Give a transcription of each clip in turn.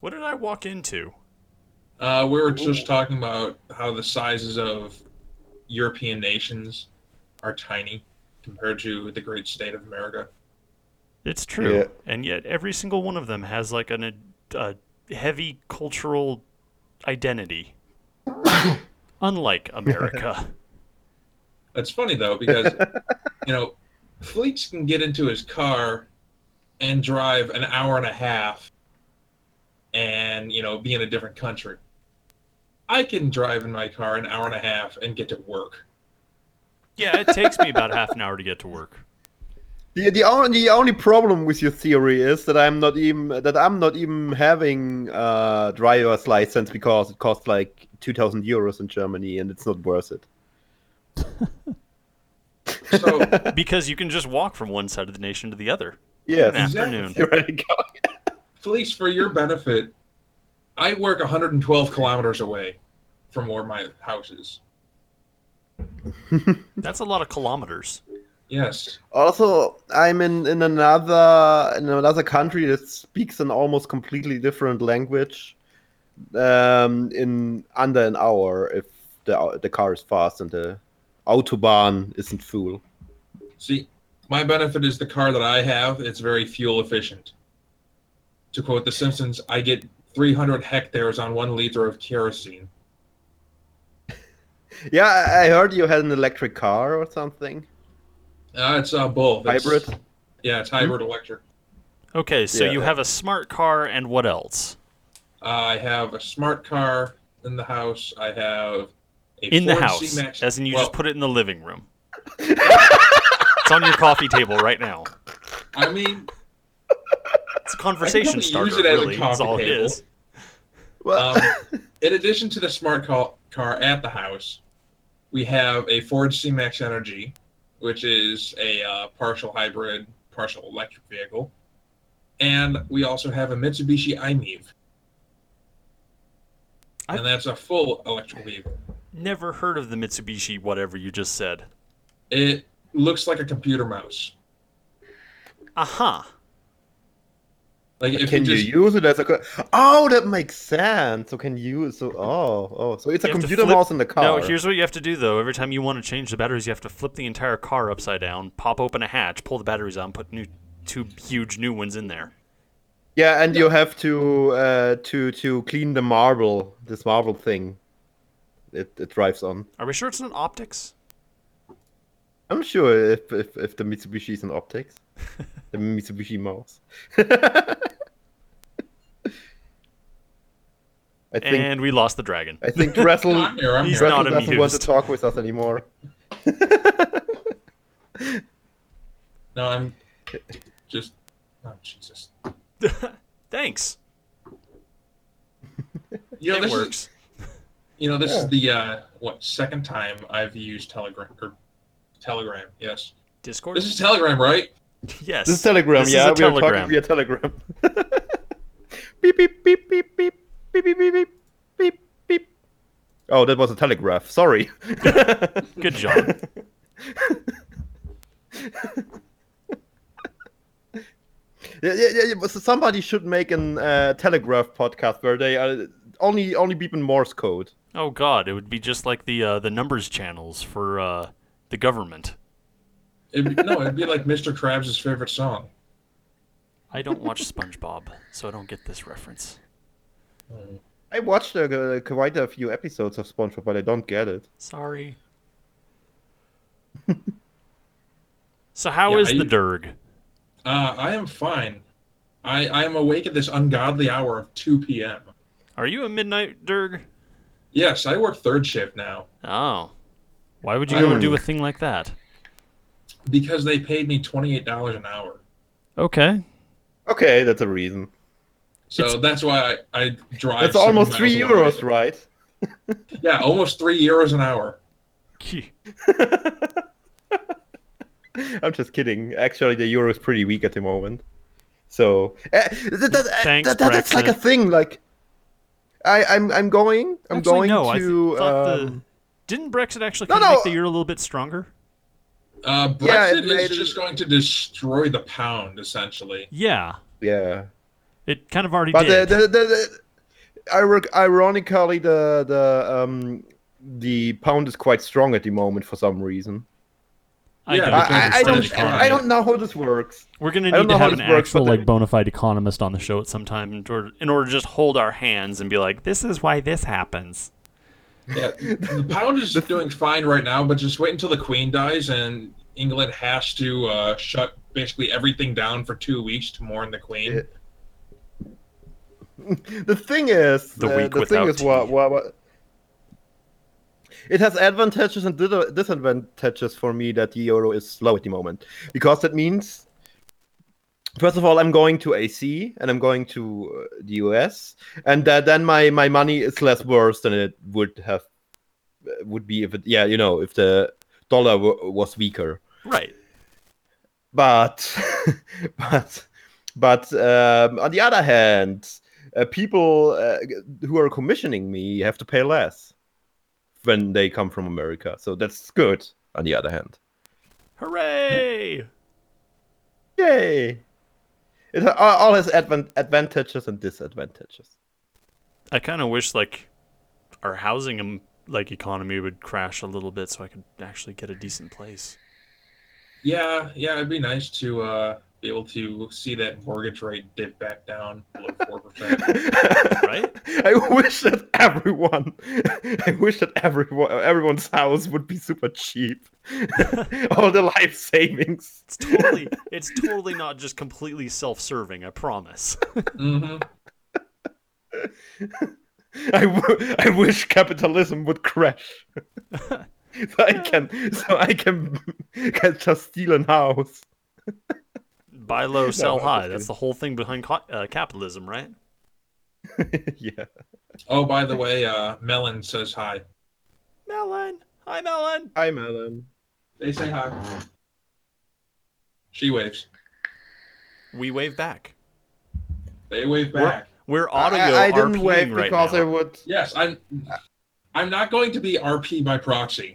What did I walk into? We were just talking about how the sizes of European nations are tiny compared to the great state of America. It's Yeah. true, and yet every single one of them has like a heavy cultural identity, unlike America. That's funny though because you know Fleets can get into his car and drive an hour and a half, and be in a different country. I can drive in my car an hour and a half and get to work. Yeah, it takes me about half an hour to get to work. The only problem with your theory is that I'm not even having a driver's license because it costs like 2,000 euros in Germany and it's not worth it. So Because you can just walk from one side of the nation to the other Yeah, in an afternoon. theoretically. Felice, for your benefit, I work 112 kilometers away from where my house is. That's a lot of kilometers. Yes. Also, I'm in another country that speaks an almost completely different language. In under an hour if the car is fast and the autobahn isn't full. See, my benefit is the car that I have, it's very fuel efficient. To quote The Simpsons, I get 300 hectares on 1 liter of kerosene. Yeah, I heard you had an electric car or something. It's both. Hybrid? Yeah, it's hybrid electric. Okay, so Yeah. you have a smart car and what else? I have a smart car in the house. I have a In the Ford house, C-Max. as in you Well, just put it in the living room. It's on your coffee table right now. I mean, It's a conversation use starter, it as a really, is coffee all it table. is. Well, in addition to the smart car at the house, we have a Ford C-Max Energy, which is a partial hybrid, partial electric vehicle. And we also have a Mitsubishi i-MiEV. And that's a full electrical vehicle. Never heard of the Mitsubishi whatever you just said. It looks like a computer mouse. Aha. Like if can you use it as a? Oh, that makes sense. So can you? So so it's a You have to computer flip- mouse in the car. No, here's what you have to do though. Every time you want to change the batteries, you have to flip the entire car upside down, pop open a hatch, pull the batteries out, and put two huge new ones in there. Yeah, and you have to clean the marble. This marble thing. It drives on. Are we sure it's not optics? I'm sure if the Mitsubishi is an optics, the Mitsubishi mouse. I think And we lost the dragon. I think Dressel I'm here, I'm He's here. not doesn't want to amused. talk with us anymore. No, I'm just... Oh, Jesus. Thanks. This It works. This is the, second time I've used Telegram. Yes. Discord? This is Telegram, right? Yes. This is Telegram, This yeah. is a We are Telegram. talking via Telegram. Beep beep beep beep beep beep beep beep beep beep beep. Oh, that was a telegraph. Sorry. Good job. Yeah. So somebody should make an telegraph podcast where they are only beep in Morse code. Oh God, it would be just like the numbers channels for the government. It'd be like Mr. Krabs' favorite song. I don't watch SpongeBob, so I don't get this reference. I watched quite a few episodes of SpongeBob, but I don't get it. Sorry. So how Yeah, is the Derg? I am fine. I am awake at this ungodly hour of 2 p.m. Are you a midnight Derg? Yes, I work third shift now Oh. Why would you go and do a thing like that? because they paid me $28 an hour. Okay. Okay, that's a reason. So that's why I drive. That's 7 almost 3 miles away. euros, right? Yeah, almost 3 euros an hour. I'm just kidding. Actually, the euro is pretty weak at the moment. So Thanks, that's like a Brexit. thing. Like I'm going Actually, no, I to. thought didn't Brexit actually No, kind of no. make the euro a little bit stronger? Brexit it made is it- just going to destroy the pound, essentially. Yeah. Yeah. It kind of already But did. ironically, the pound is quite strong at the moment for some reason. I Yeah, don't because I understand British economy. I don't know how this works. We're gonna I don't need to know how have an this works, actual but like bona fide economist on the show at some time in order to just hold our hands and be like, this is why this happens. Yeah, the pound is doing fine right now, but just wait until the Queen dies and England has to shut basically everything down for 2 weeks to mourn the Queen. The thing is, The week the without thing is, what it has advantages and disadvantages for me that the euro is slow at the moment, because that means, first of all, I'm going to AC and I'm going to the US, and then my money is less worse than it would be if if the dollar was weaker. Right. But on the other hand, people who are commissioning me have to pay less when they come from America. So that's good, on the other hand. Hooray! Yay! It all has advantages and disadvantages. I kind of wish like our housing economy would crash a little bit so I could actually get a decent place. Yeah, it'd be nice to be able to see that mortgage rate dip back down below 4%. Right? I wish that everyone's house would be super cheap. All the life savings. It's totally not just completely self-serving, I promise. Mm-hmm. I wish capitalism would crash. so I can just steal a house. Buy low, sell I'm high. just That's the whole thing behind capitalism, right? Yeah. Oh, by the way, Melon says hi. Melon! Hi, Melon! Hi, Melon. They say hi. She waves. We wave back. They wave back. We're audio I didn't RPing wave right because now. I would. Yes, I'm not going to be RP by proxy.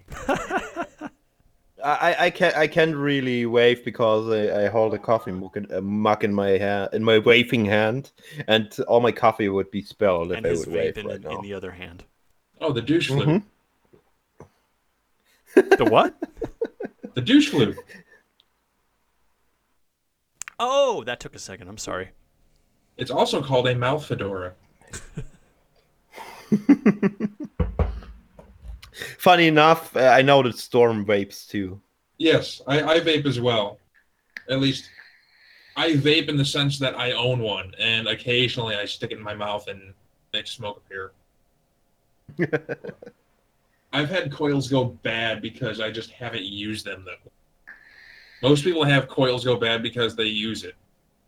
I can't really wave because I hold a coffee mug in my hand, in my waving hand, and all my coffee would be spilled if And I his would wave vape right now. in the other hand. Oh, the douche flute. Mhm. The what? The douche flute. Oh, that took a second. I'm sorry. It's also called a mouth fedora. Funny enough, I know that Storm vapes too. Yes, I vape as well. At least, I vape in the sense that I own one, and occasionally I stick it in my mouth and make smoke appear. I've had coils go bad because I just haven't used them, though. Most people have coils go bad because they use it.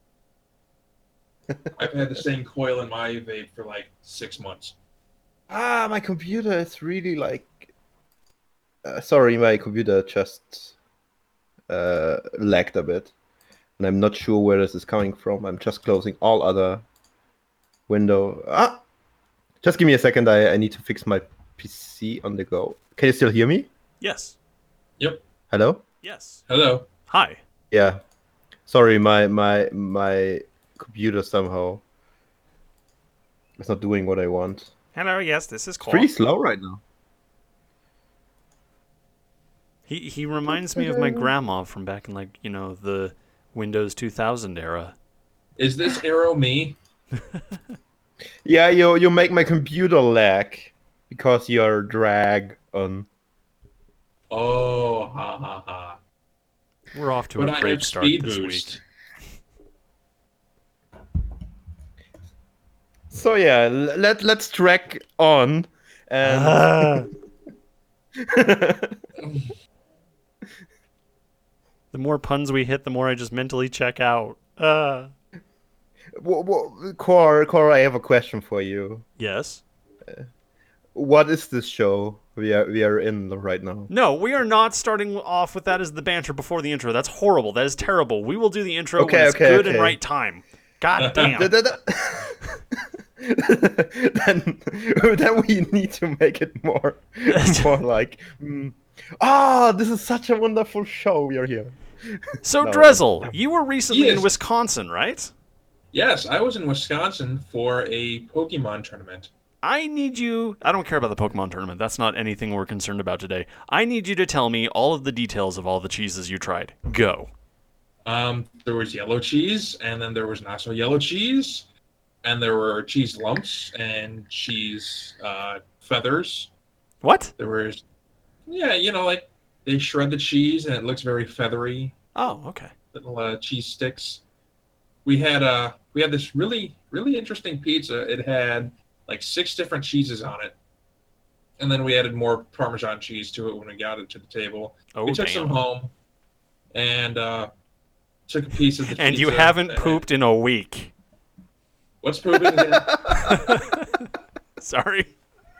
I've had the same coil in my vape for like 6 months. My computer is really like. Sorry, my computer just lagged a bit, and I'm not sure where this is coming from. I'm just closing all other window. Just give me a second. I need to fix my PC on the go. Can you still hear me? Yes. Yep. Hello? Yes. Hello. Hi. Yeah. Sorry, my computer somehow is not doing what I want. Hello, yes, this is Cole. Pretty slow right now. He reminds me of my grandma from back in the Windows 2000 era. Is this arrow me? Yeah, you make my computer lag because you're drag on. Oh, ha ha ha. We're off to But a I great have start speed this boost. week. So yeah, let's track on and The more puns we hit, the more I just mentally check out. Core, I have a question for you. Yes. What is this show we are in right now? No, we are not starting off with that as the banter before the intro. That's horrible. That is terrible. We will do the intro when it's good and right time. God damn. then we need to make it more like. This is such a wonderful show. We are here. So No. Drezel, you were recently in Yes. Wisconsin, right? Yes, I was in Wisconsin for a Pokemon tournament. I don't care about the Pokemon tournament. That's not anything we're concerned about today. I need you to tell me all of the details of all the cheeses you tried. Go. There was yellow cheese, and then there was not so yellow cheese, and there were cheese lumps and cheese feathers. What? There was, yeah, like they shred the cheese and it looks very feathery. Oh, okay. Little cheese sticks. We had this really really interesting pizza. It had like 6 different cheeses on it, and then we added more Parmesan cheese to it when we got it to the table. Oh, we took damn. some home and took a piece of the pizza. And you haven't pooped in a week. What's pooping again? Sorry.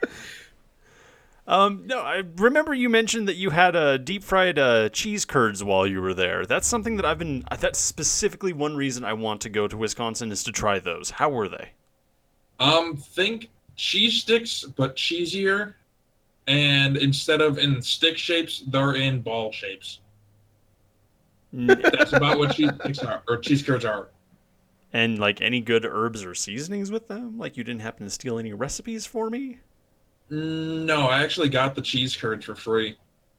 No, I remember you mentioned that you had deep fried cheese curds while you were there. That's something that that's specifically one reason I want to go to Wisconsin is to try those. How were they? Think cheese sticks, but cheesier. And instead of in stick shapes, they're in ball shapes. That's about what cheese sticks are, or cheese curds are. And like any good herbs or seasonings with them? Like you didn't happen to steal any recipes for me? No, I actually got the cheese curds for free.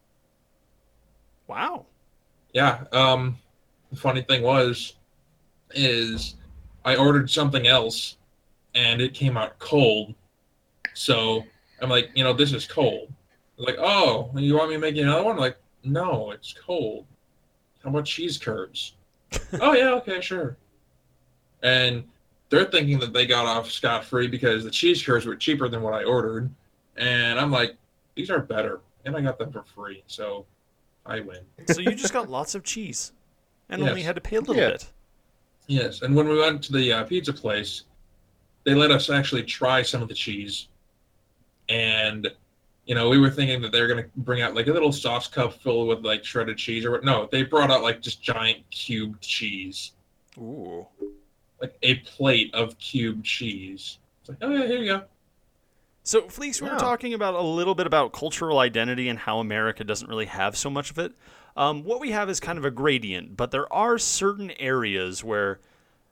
Wow. Yeah. The funny thing is I ordered something else, and it came out cold. So I'm like, this is cold. They're like, oh, you want me to make you another one? I'm like, no, it's cold. How about cheese curds? Oh yeah, okay, sure. And they're thinking that they got off scot-free because the cheese curds were cheaper than what I ordered. And I'm like, these are better. And I got them for free, so I win. So you just got lots of cheese and Yes. only had to pay a little Yeah. bit. Yes, and when we went to the pizza place, they let us actually try some of the cheese. And, we were thinking that they were going to bring out like a little sauce cup filled with like shredded cheese or what. No, they brought out like just giant cubed cheese. Ooh. Like a plate of cubed cheese. It's like, oh yeah, here you go. So, Fleece, we were Yeah. talking about a little bit about cultural identity and how America doesn't really have so much of it. What we have is kind of a gradient, but there are certain areas where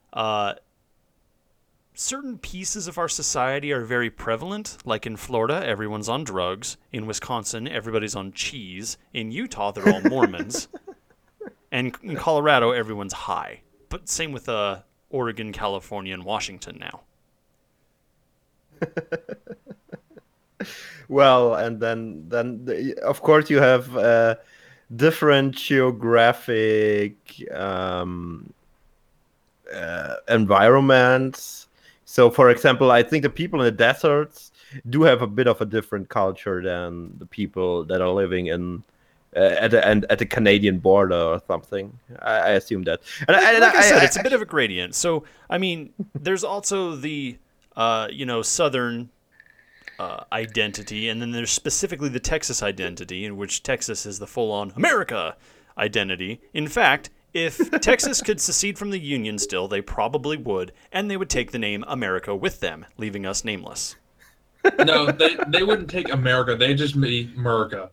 certain pieces of our society are very prevalent. Like in Florida, everyone's on drugs. In Wisconsin, everybody's on cheese. In Utah, they're all Mormons. And in Colorado, everyone's high. But same with Oregon, California, and Washington now. Well, and then of course you have different geographic environments. So, for example, I think the people in the deserts do have a bit of a different culture than the people that are living in at the Canadian border or something. I assume that. And Like I said, it's a bit of a gradient. So, I mean, there's also the southern identity, and then there's specifically the Texas identity, in which Texas is the full-on America identity. In fact, if Texas could secede from the Union still, they probably would, and they would take the name America with them, leaving us nameless. No, they wouldn't take America. They'd just be America.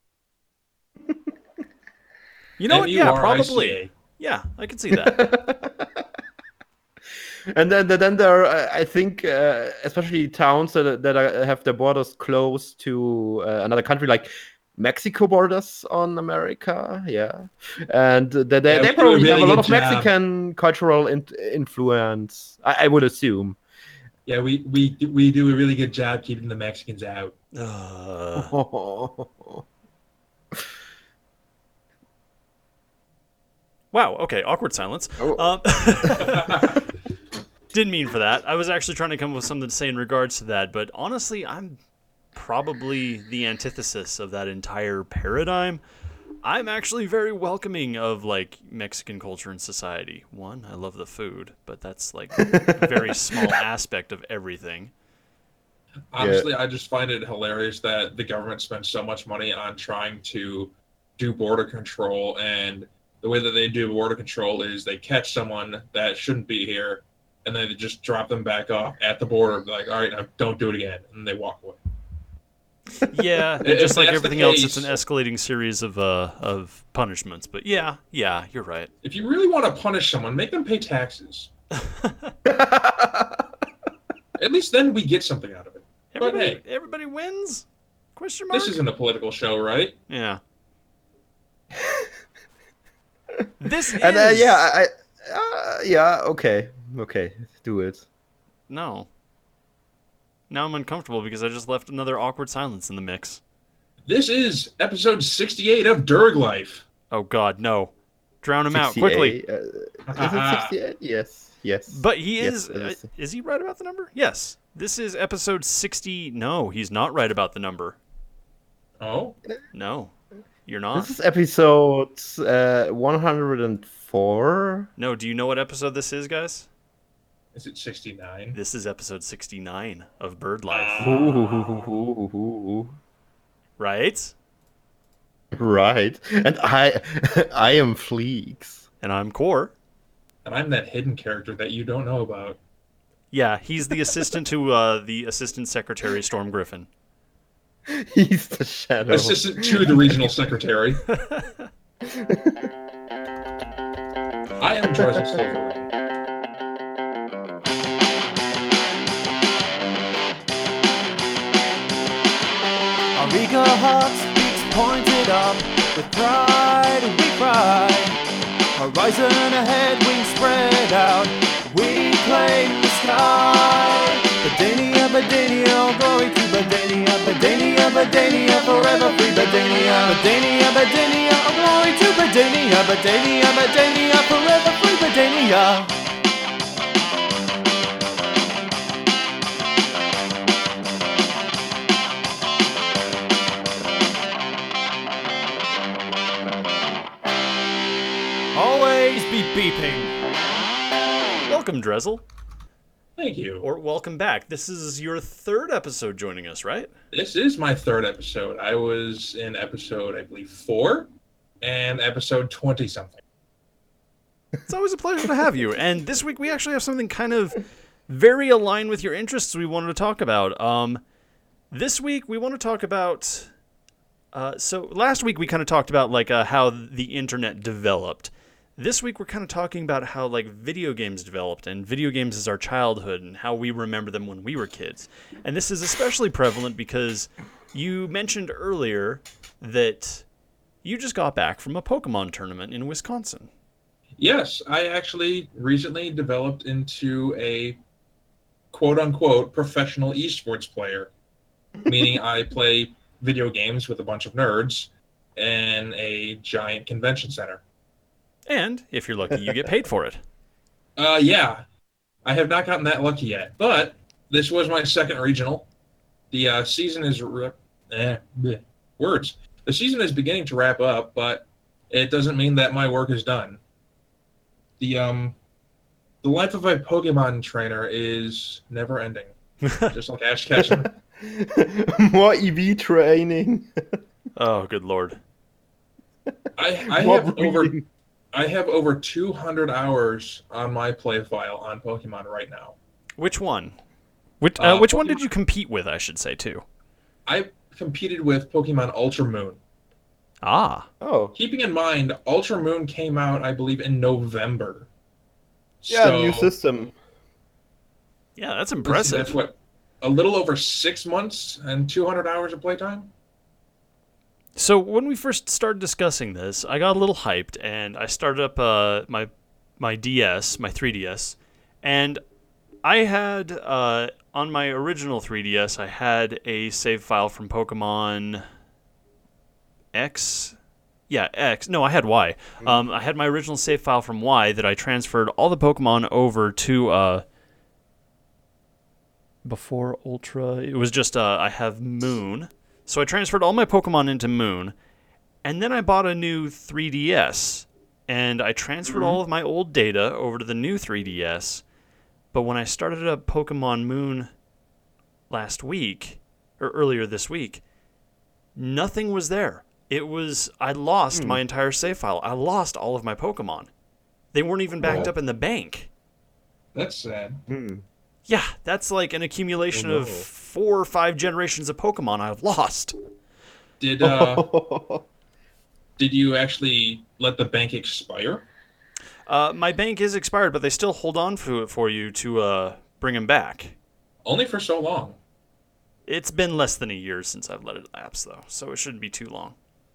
You know what? Yeah, M-U-R-I-C-A. probably. Yeah, I could see that. And then there are, I think, especially towns that have their borders close to another country, like Mexico borders on America, yeah. And they we do a probably have really a lot good of job. Mexican cultural influence, I would assume. Yeah, we do a really good job keeping the Mexicans out. Wow, okay, awkward silence. Didn't mean for that. I was actually trying to come up with something to say in regards to that, but honestly, I'm probably the antithesis of that entire paradigm. I'm actually very welcoming of like Mexican culture and society. One, I love the food, but that's like a very small aspect of everything. Honestly, I just find it hilarious that the government spends so much money on trying to do border control, and the way that they do border control is they catch someone that shouldn't be here, and then they just drop them back off at the border, like, all right, now don't do it again, and they walk away. Yeah, and If just like that's the everything else, it's case- an escalating series of punishments. But yeah, you're right. If you really want to punish someone, make them pay taxes. At least then we get something out of it. But hey, Everybody wins? Question mark? this isn't a political show, right? Yeah. This is... And okay, do it. No. Now I'm uncomfortable because I just left another awkward silence in the mix. This is episode 68 of Durg Life. Oh God, no. Drown him out, quickly. Is it 68? Yes. But he is... Yes, is he right about the number? Yes. This is episode 60... No, he's not right about the number. Oh? No, you're not. This is episode 104. No, do you know what episode this is, guys? Is it 69? This is episode 69 of Bird Life. Ooh. Right? Right. And I am Fleeks. And I'm Core. And I'm that hidden character that you don't know about. Yeah, he's the assistant to the Assistant Secretary Storm Griffin. He's the shadow. Assistant to the regional secretary. I am Drizzle Silverring. Our eager hearts beats pointed up, with pride we cry. Horizon ahead, wings spread out, we claim the sky. Badania, Badania, all glory to Badania. Badania, Badania, forever free Badania. Badania, Badania, all glory to Badania. Badania, Badania, forever free Badania. Always be beeping. Welcome, Drizzle. Thank you. Or welcome back. This is your third episode joining us, right? This is my third episode. I was in episode, I believe, 4 and episode 20-something. It's always a pleasure to have you. And this week we actually have something kind of very aligned with your interests we wanted to talk about. This week we want to talk about... so last week we kind of talked about like how the internet developed. This week we're kind of talking about how like video games developed, and video games is our childhood and how we remember them when we were kids. And this is especially prevalent because you mentioned earlier that you just got back from a Pokemon tournament in Wisconsin. Yes, I actually recently developed into a quote-unquote professional esports player, meaning I play video games with a bunch of nerds in a giant convention center. And if you're lucky, you get paid for it. Yeah, I have not gotten that lucky yet, but this was my second regional. The season is words. The season is beginning to wrap up, but it doesn't mean that my work is done. The life of a Pokemon trainer is never ending, just like Ash Ketchum. More EV training. Oh, good lord. I have over 200 hours on my play file on Pokemon right now. Which one? Which one did you compete with, I should say, too? I competed with Pokemon Ultra Moon. Ah. Oh. Keeping in mind, Ultra Moon came out, I believe, in November. Yeah, So, new system. Yeah, that's impressive. That's what, a little over 6 months and 200 hours of playtime? So when we first started discussing this, I got a little hyped, and I started up my DS, my 3DS, and I had, on my original 3DS, I had a save file from Pokemon X. Yeah, X. No, I had Y. I had my original save file from Y that I transferred all the Pokemon over to, before Ultra, it was just, I have Moon. So I transferred all my Pokemon into Moon, and then I bought a new 3DS, and I transferred all of my old data over to the new 3DS, but when I started up Pokemon Moon last week, or earlier this week, nothing was there. I lost my entire save file. I lost all of my Pokemon. They weren't even backed up in the bank. That's sad. Yeah, that's like an accumulation of 4 or 5 generations of Pokemon I've lost. Did you actually let the bank expire? My bank is expired, but they still hold on to it for you to bring them back. Only for so long. It's been less than a year since I've let it lapse, though, so it shouldn't be too long.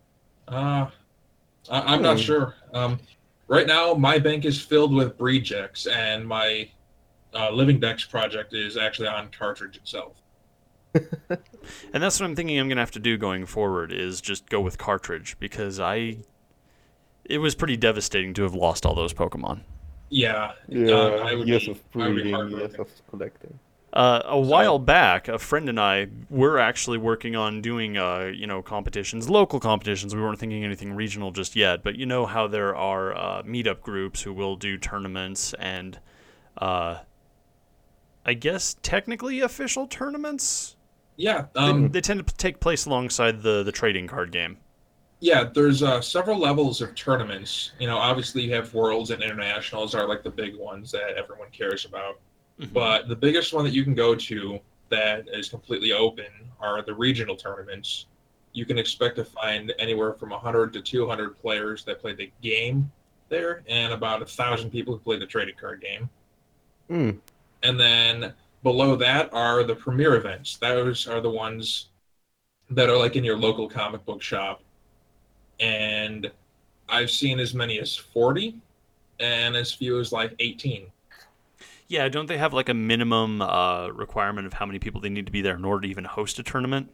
I'm not sure. Right now, my bank is filled with Breedgex, and my Living Dex project is actually on cartridge itself. And that's what I'm thinking I'm going to have to do going forward, is just go with cartridge, because it was pretty devastating to have lost all those Pokemon. Yeah. Years of I would be breeding, heartbroken. years of collecting. A while back, a friend and I were actually working on doing, competitions, local competitions. We weren't thinking anything regional just yet, but you know how there are meetup groups who will do tournaments and, I guess, technically official tournaments? Yeah. They tend to take place alongside the trading card game. Yeah, there's several levels of tournaments. Obviously you have Worlds and Internationals are like the big ones that everyone cares about. Mm-hmm. But the biggest one that you can go to that is completely open are the regional tournaments. You can expect to find anywhere from 100 to 200 players that play the game there, and about 1,000 people who play the trading card game. Mm. And then below that are the premier events. Those are the ones that are like in your local comic book shop. And I've seen as many as 40 and as few as like 18. Yeah, don't they have like a minimum requirement of how many people they need to be there in order to even host a tournament?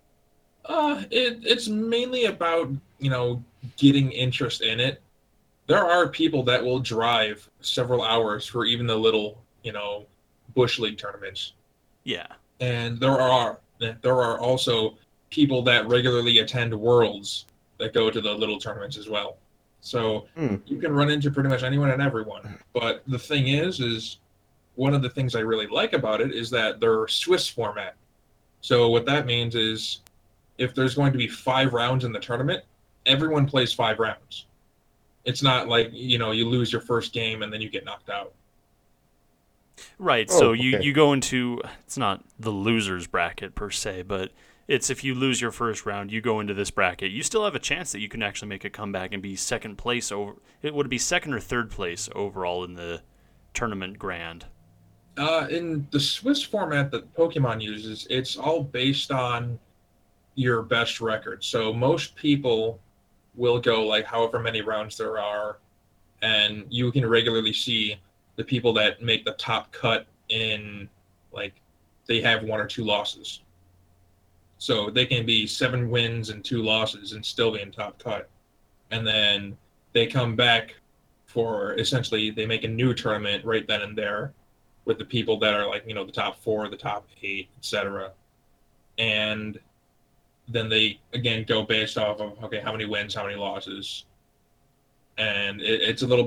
It's mainly about, getting interest in it. There are people that will drive several hours for even the little, Bush League tournaments. Yeah. And there are also people that regularly attend Worlds that go to the little tournaments as well. So you can run into pretty much anyone and everyone. But the thing is one of the things I really like about it is that they're Swiss format. So what that means is if there's going to be 5 rounds in the tournament, everyone plays 5 rounds. It's not like, you lose your first game and then you get knocked out. Right, so you go into, it's not the loser's bracket per se, but it's if you lose your first round, you go into this bracket. You still have a chance that you can actually make a comeback and be second place over. It would be second or third place overall in the tournament grand. In the Swiss format that Pokemon uses, it's all based on your best record. So most people will go like however many rounds there are, and you can regularly see the people that make the top cut in, like, they have 1 or 2 losses. So they can be 7 wins and 2 losses and still be in top cut. And then they come back for, essentially, they make a new tournament right then and there with the people that are like, the top 4, the top 8, etc. And then they, again, go based off of, okay, how many wins, how many losses. And it's a little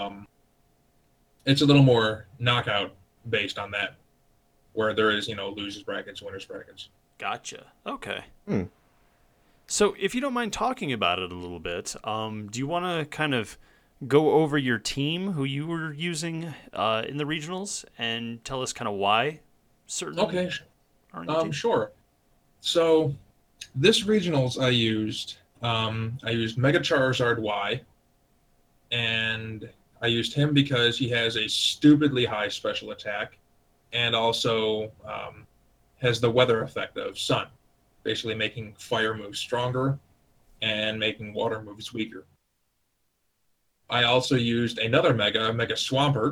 more knockout based on that, where there is, losers brackets, winners brackets. Gotcha. Okay. So if you don't mind talking about it a little bit, do you want to kind of go over your team, who you were using in the regionals, and tell us kind of why certain Okay. are in your team? Sure. So this regionals I used Mega Charizard Y, and I used him because he has a stupidly high special attack, and also has the weather effect of sun, basically making fire moves stronger and making water moves weaker. I also used another Mega Swampert,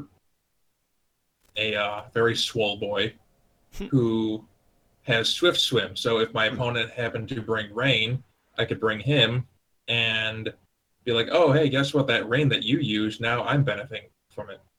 a very swole boy, who has Swift Swim. So if my opponent happened to bring rain, I could bring him and be like, oh, hey, guess what? That rain that you used, now I'm benefiting from it.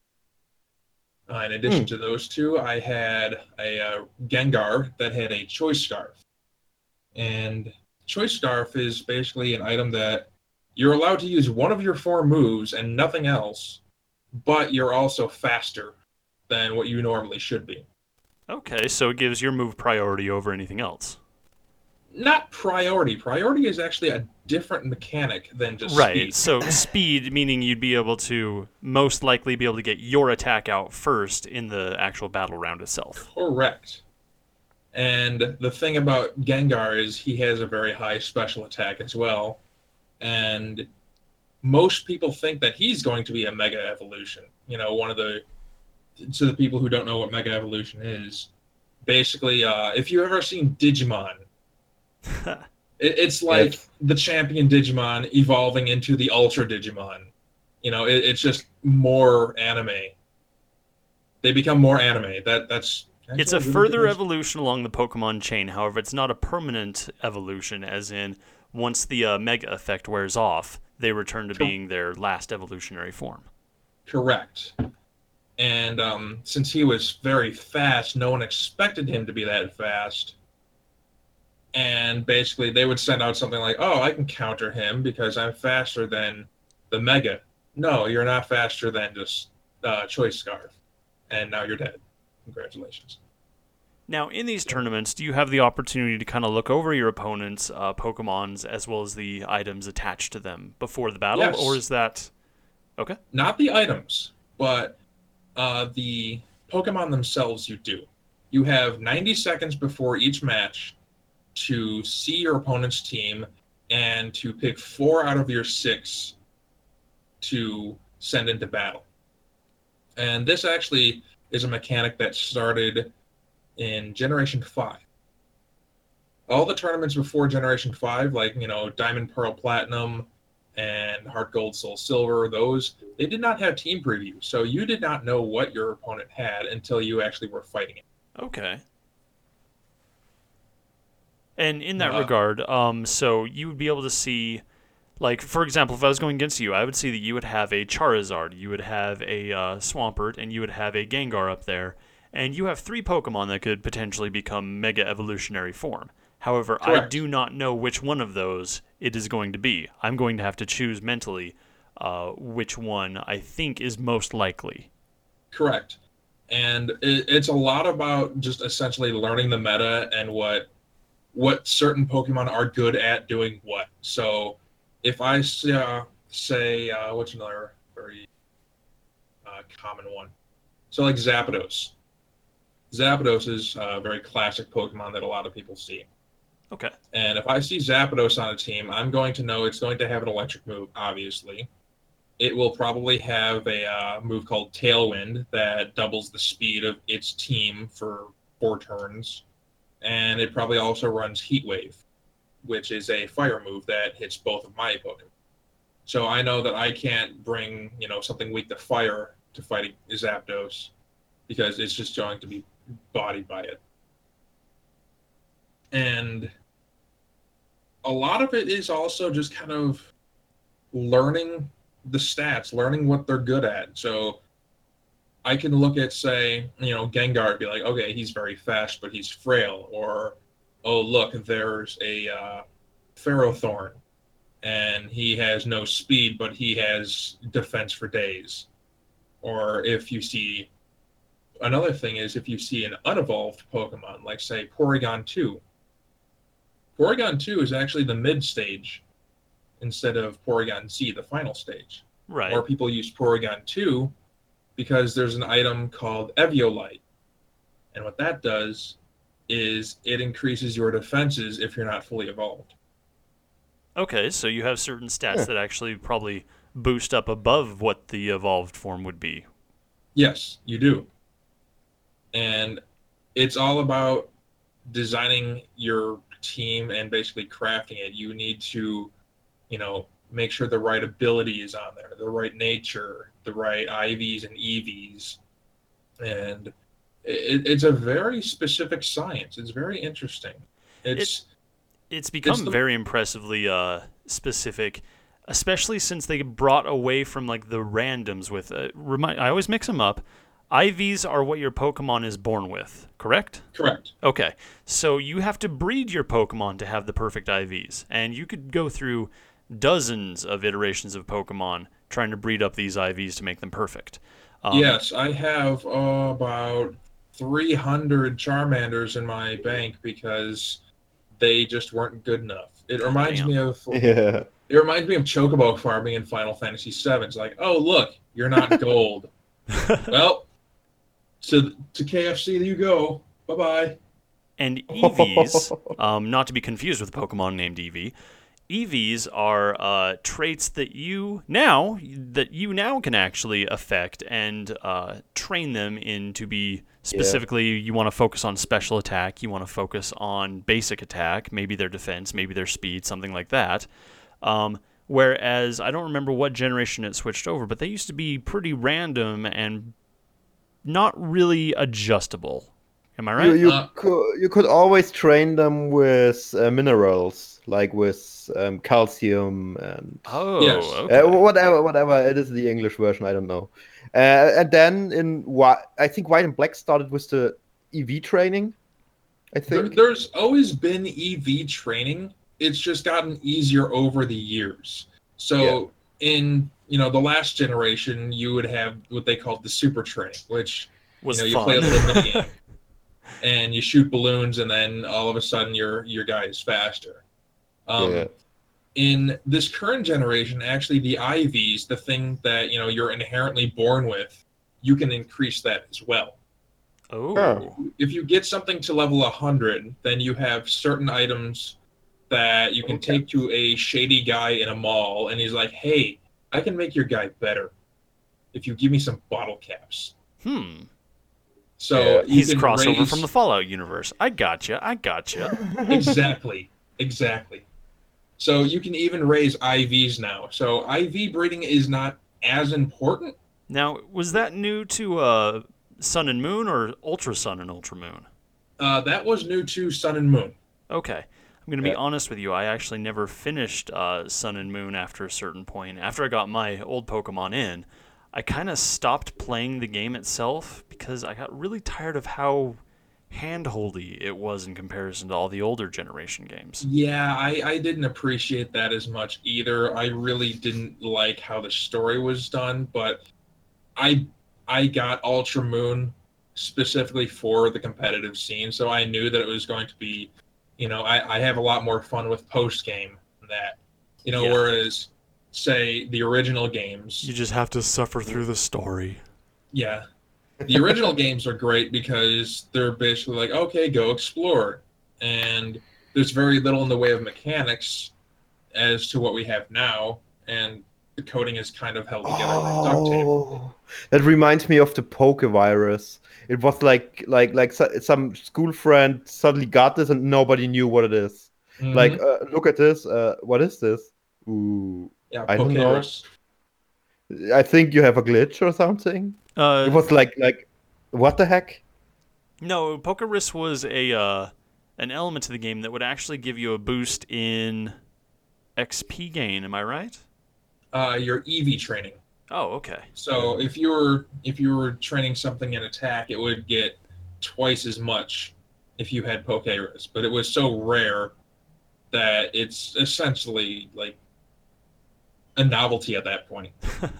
In addition to those two, I had a Gengar that had a Choice Scarf. And Choice Scarf is basically an item that you're allowed to use one of your 4 moves and nothing else, but you're also faster than what you normally should be. Okay, so it gives your move priority over anything else. Not priority. Priority is actually a different mechanic than just Right, speed. so speed, meaning you'd be able to most likely be able to get your attack out first in the actual battle round itself. Correct. And the thing about Gengar is he has a very high special attack as well. And most people think that he's going to be a Mega Evolution. To the people who don't know what Mega Evolution is, basically, if you've ever seen Digimon, it's like Yes. the champion Digimon evolving into the Ultra Digimon. It's just more anime. They become more anime. That's It's a actually really further good. evolution along the Pokemon chain. However, it's not a permanent evolution, as in once the Mega effect wears off, they return to being their last evolutionary form. Correct. And since he was very fast, no one expected him to be that fast. And basically, they would send out something like, "Oh, I can counter him because I'm faster than the Mega." No, you're not faster than just Choice Scarf. And now you're dead. Congratulations. Now, in these tournaments, do you have the opportunity to kind of look over your opponent's Pokemons as well as the items attached to them before the battle, Yes. or is that okay? Not the items, but the Pokemon themselves you do. You have 90 seconds before each match to see your opponent's team and to pick 4 out of your 6 to send into battle. And this actually is a mechanic that started in Generation 5. All the tournaments before Generation 5, like, Diamond, Pearl, Platinum, and Heart Gold, Soul Silver, they did not have team previews. So you did not know what your opponent had until you actually were fighting it. Okay. And in that Uh, regard, so you would be able to see, like, for example, if I was going against you, I would see that you would have a Charizard, you would have a Swampert, and you would have a Gengar up there, and you have 3 Pokemon that could potentially become Mega Evolutionary form. However, I Correct. do not know which one of those it is going to be. I'm going to have to choose mentally which one I think is most likely. Correct. And it's a lot about just essentially learning the meta and what certain Pokemon are good at doing what. So if I say, what's another very common one? So like Zapdos. Zapdos is a very classic Pokemon that a lot of people see. Okay. And if I see Zapdos on a team, I'm going to know it's going to have an electric move, obviously. It will probably have a move called Tailwind that doubles the speed of its team for 4 turns. And it probably also runs Heat Wave, which is a fire move that hits both of my Pokemon. So I know that I can't bring, something weak to fire to fight Zapdos because it's just going to be bodied by it. And a lot of it is also just kind of learning the stats, learning what they're good at. So I can look at, say, Gengar and be like, okay, he's very fast, but he's frail. Or, oh, look, there's a Ferrothorn, and he has no speed, but he has defense for days. Or if you see, another thing is if you see an unevolved Pokemon, like, say, Porygon 2. Porygon 2 is actually the mid stage instead of Porygon Z, the final stage. Right. More people use Porygon 2 because there's an item called Eviolite. And what that does is it increases your defenses if you're not fully evolved. Okay, so you have certain stats Yeah. that actually probably boost up above what the evolved form would be. Yes, you do. And it's all about designing your team and basically crafting it. You need to, make sure the right ability is on there, the right nature, the right IVs and EVs. And it's a very specific science. It's very interesting. It's become the- very impressively specific, especially since they brought away from like the randoms with. I always mix them up. IVs are what your Pokemon is born with, correct? correct. Okay, so you have to breed your Pokemon to have the perfect IVs, and you could go through dozens of iterations of Pokemon trying to breed up these IVs to make them perfect. Yes, I have about 300 Charmanders in my bank because they just weren't good enough. It reminds Damn. me of Yeah. It reminds me of Chocobo farming in Final Fantasy VII. It's like, oh, look, you're not gold. Well, to KFC you go. Bye-bye. And EVs, not to be confused with a Pokemon named Eevee, EVs are traits that you now can actually affect and train them in to be specifically. You want to focus on special attack. You want to focus on basic attack. Maybe their defense. Maybe their speed. Something like that. Whereas I don't remember what generation it switched over, but they used to be pretty random and not really adjustable. Am I right? You could always train them with minerals, like with calcium and Yes. Okay. whatever. It is the English version. I don't know. And then I think White and Black started with the EV training. I think There's always been EV training. It's just gotten easier over the years. So in the last generation, you would have what they called the super training, which Was you fun. play a little mini game and you shoot balloons, and then all of a sudden your guy is faster. In this current generation, actually, the IVs, the thing that you're inherently born with, you can increase that as well. Oh. If you get something to level 100, then you have certain items that you can take to a shady guy in a mall, and he's like, "Hey, I can make your guy better if you give me some bottle caps." So He's a crossover from the Fallout universe. I gotcha. Exactly. So you can even raise IVs now. So IV breeding is not as important. Now, was that new to Sun and Moon or Ultra Sun and Ultra Moon? That was new to Sun and Moon. Okay. I'm going to be honest with you. I actually never finished Sun and Moon after a certain point. After I got my old Pokemon in, I kind of stopped playing the game itself because I got really tired of how hand-holdy it was in comparison to all the older generation games. Yeah, I didn't appreciate that as much either. I really didn't like how the story was done, but I got Ultra Moon specifically for the competitive scene, so I knew that it was going to be, I have a lot more fun with post-game than that. Whereas, say, the original games... You just have to suffer through the story. Yeah. The original games are great because they're basically like, okay, go explore. And there's very little in the way of mechanics as to what we have now, and the coding is kind of held together like duct tape. That reminds me of the Pokevirus. It was like some school friend suddenly got this and nobody knew what it is. Mhm. Like, look at this. What is this? Ooh, Yeah, I don't know. Pokevirus. I think you have a glitch or something. It was like, what the heck? No, Pokerus was an element to the game that would actually give you a boost in XP gain. Am I right? Your EV training. Oh, okay. So if you were training something in attack, it would get twice as much if you had Pokerus. But it was so rare that it's essentially like a novelty at that point.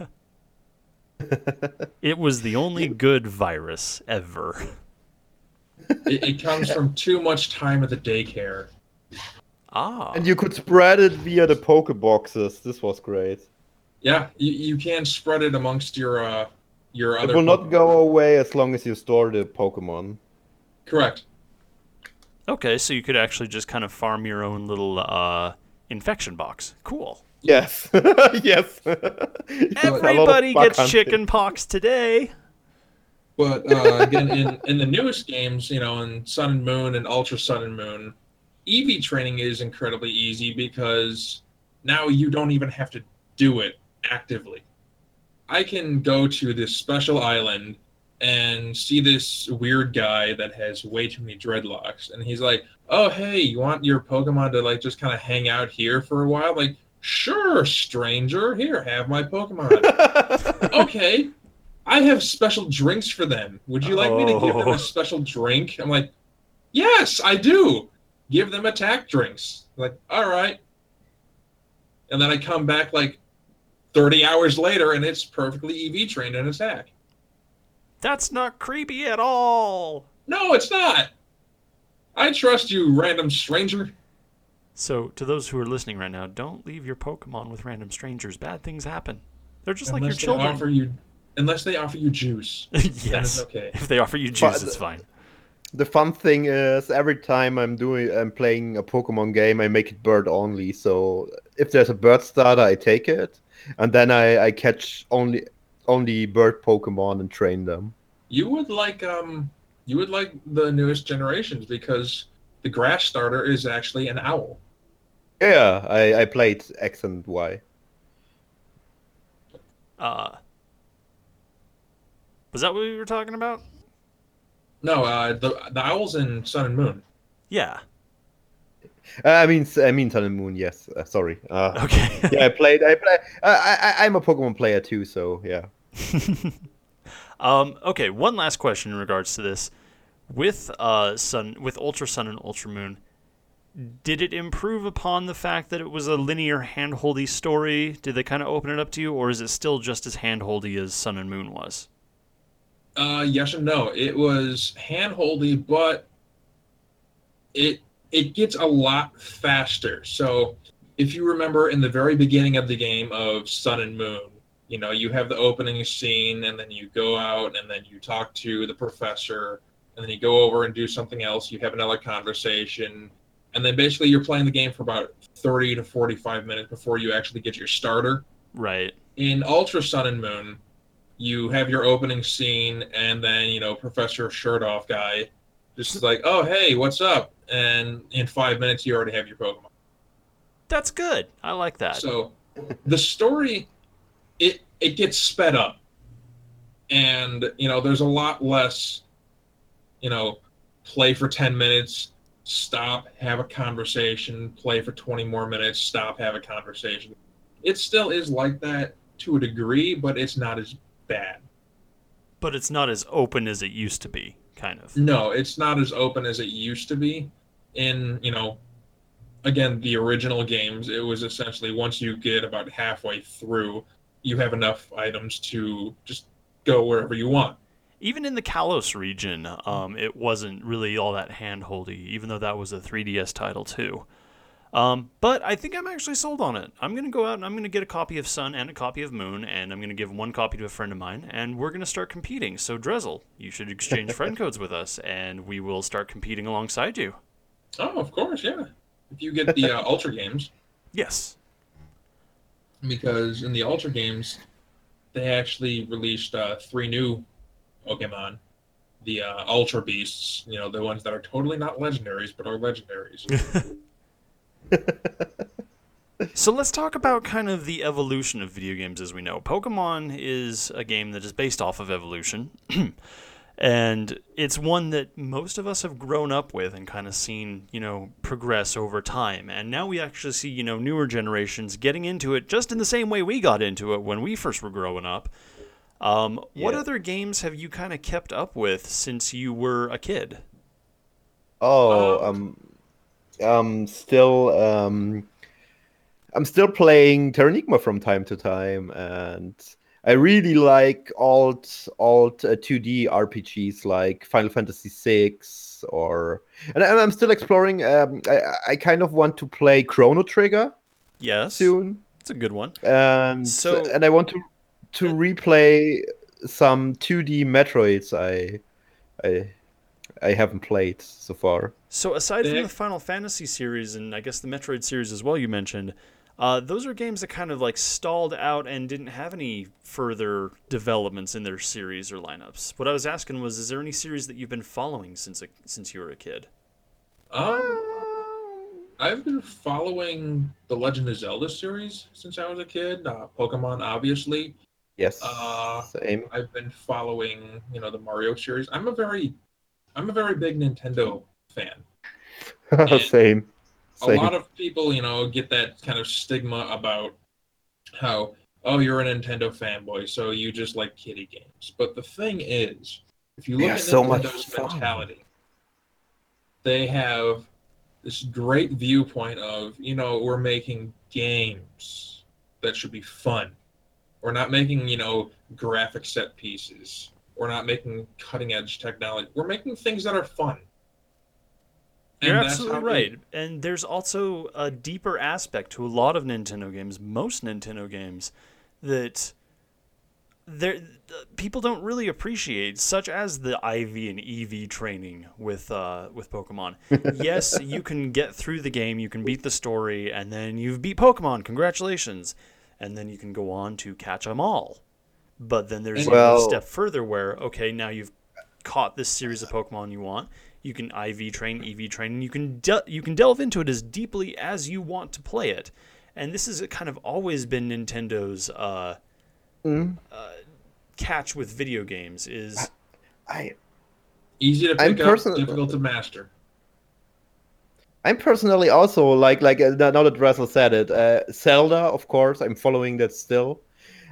It was the only good virus ever. It comes from too much time at the daycare. Ah. And you could spread it via the Pokeboxes. This was great. Yeah, you can spread it amongst your other. It will not go away as long as you store the Pokemon. Correct. Okay, so you could actually just kind of farm your own little infection box. Cool. Yes. Yes. Everybody gets chicken pox today. But again, in the newest games, in Sun and Moon and Ultra Sun and Moon, EV training is incredibly easy because now you don't even have to do it actively. I can go to this special island and see this weird guy that has way too many dreadlocks, and he's like, "Oh, hey, you want your Pokemon to like just kind of hang out here for a while?" Like, "Sure, stranger. Here, have my Pokemon." Okay. I have special drinks for them. Would you like me to give them a special drink? I'm like, yes, I do. Give them attack drinks. Like, all right. And then I come back like 30 hours later and it's perfectly EV trained in attack. That's not creepy at all. No, it's not. I trust you, random stranger. So, to those who are listening right now, don't leave your Pokemon with random strangers. Bad things happen. They're just like your children. Unless they offer you juice. Then Yes. it's okay. If they offer you juice, it's fine. The fun thing is every time I'm playing a Pokemon game, I make it bird only. So if there's a bird starter, I take it, and then I catch only bird Pokemon and train them. You would like the newest generations because the grass starter is actually an owl. Yeah, I played X and Y. Was that what we were talking about? No, the owls in Sun and Moon. Yeah. I mean Sun and Moon. Yes, sorry. Okay. Yeah, I play. I'm a Pokemon player too, so yeah. Okay, one last question in regards to this. With Ultra Sun and Ultra Moon, did it improve upon the fact that it was a linear hand-holdy story? Did they kind of open it up to you, or is it still just as hand-holdy as Sun and Moon was? Yes and no. It was hand-holdy, but it gets a lot faster. So if you remember in the very beginning of the game of Sun and Moon, you have the opening scene, and then you go out, and then you talk to the professor, and then you go over and do something else. You have another conversation, and then basically you're playing the game for about 30 to 45 minutes before you actually get your starter. Right. In Ultra Sun and Moon, you have your opening scene, and then, Professor Shirt-Off guy just like, oh, hey, what's up? And in 5 minutes, you already have your Pokemon. That's good. I like that. So the story, it gets sped up. And, there's a lot less, play for 10 minutes, stop, have a conversation, play for 20 more minutes, stop, have a conversation. It still is like that to a degree, but it's not as bad. But it's not as open as it used to be, kind of. No, it's not as open as it used to be. In, again, the original games, it was essentially once you get about halfway through, you have enough items to just go wherever you want. Even in the Kalos region, it wasn't really all that hand-holdy, even though that was a 3DS title too. But I think I'm actually sold on it. I'm going to go out and I'm going to get a copy of Sun and a copy of Moon, and I'm going to give one copy to a friend of mine, and we're going to start competing. So, Drezel, you should exchange friend codes with us, and we will start competing alongside you. Oh, of course, yeah. If you get the Ultra games. Yes. Because in the Ultra games, they actually released 3 new Pokemon. The Ultra Beasts, the ones that are totally not legendaries, but are legendaries. So let's talk about kind of the evolution of video games as we know. Pokemon is a game that is based off of evolution. And it's one that most of us have grown up with and kind of seen, progress over time. And now we actually see, newer generations getting into it just in the same way we got into it when we first were growing up. What other games have you kind of kept up with since you were a kid? I'm still playing Terranigma from time to time, and I really like alt 2D RPGs like Final Fantasy VI, and I'm still exploring. I kind of want to play Chrono Trigger. Yes, soon. It's a good one. And I want to replay some 2D Metroids I haven't played so far. So aside from the Final Fantasy series and I guess the Metroid series as well you mentioned, those are games that kind of like stalled out and didn't have any further developments in their series or lineups. What I was asking was, is there any series that you've been following since you were a kid? I've been following the Legend of Zelda series since I was a kid. Pokemon, obviously. Yes. Same. I've been following, the Mario series. I'm a very big Nintendo fan. Same. A lot of people, get that kind of stigma about how, oh, you're a Nintendo fanboy, so you just like kiddie games. But the thing is, if you look at Nintendo's mentality, they have this great viewpoint of, we're making games that should be fun. We're not making, graphic set pieces. We're not making cutting-edge technology. We're making things that are fun. You're absolutely right. And there's also a deeper aspect to a lot of Nintendo games, most Nintendo games, that people don't really appreciate, such as the IV and EV training with Pokemon. Yes, you can get through the game, you can beat the story, and then you've beat Pokemon. Congratulations, and then you can go on to catch them all. But then there's a step further where, okay, now you've caught this series of Pokemon you want. You can IV train, EV train, and you can delve into it as deeply as you want to play it. And this has kind of always been Nintendo's catch with video games is easy to pick up, difficult to master. I'm personally also like now that Russell said it, Zelda, of course, I'm following that still.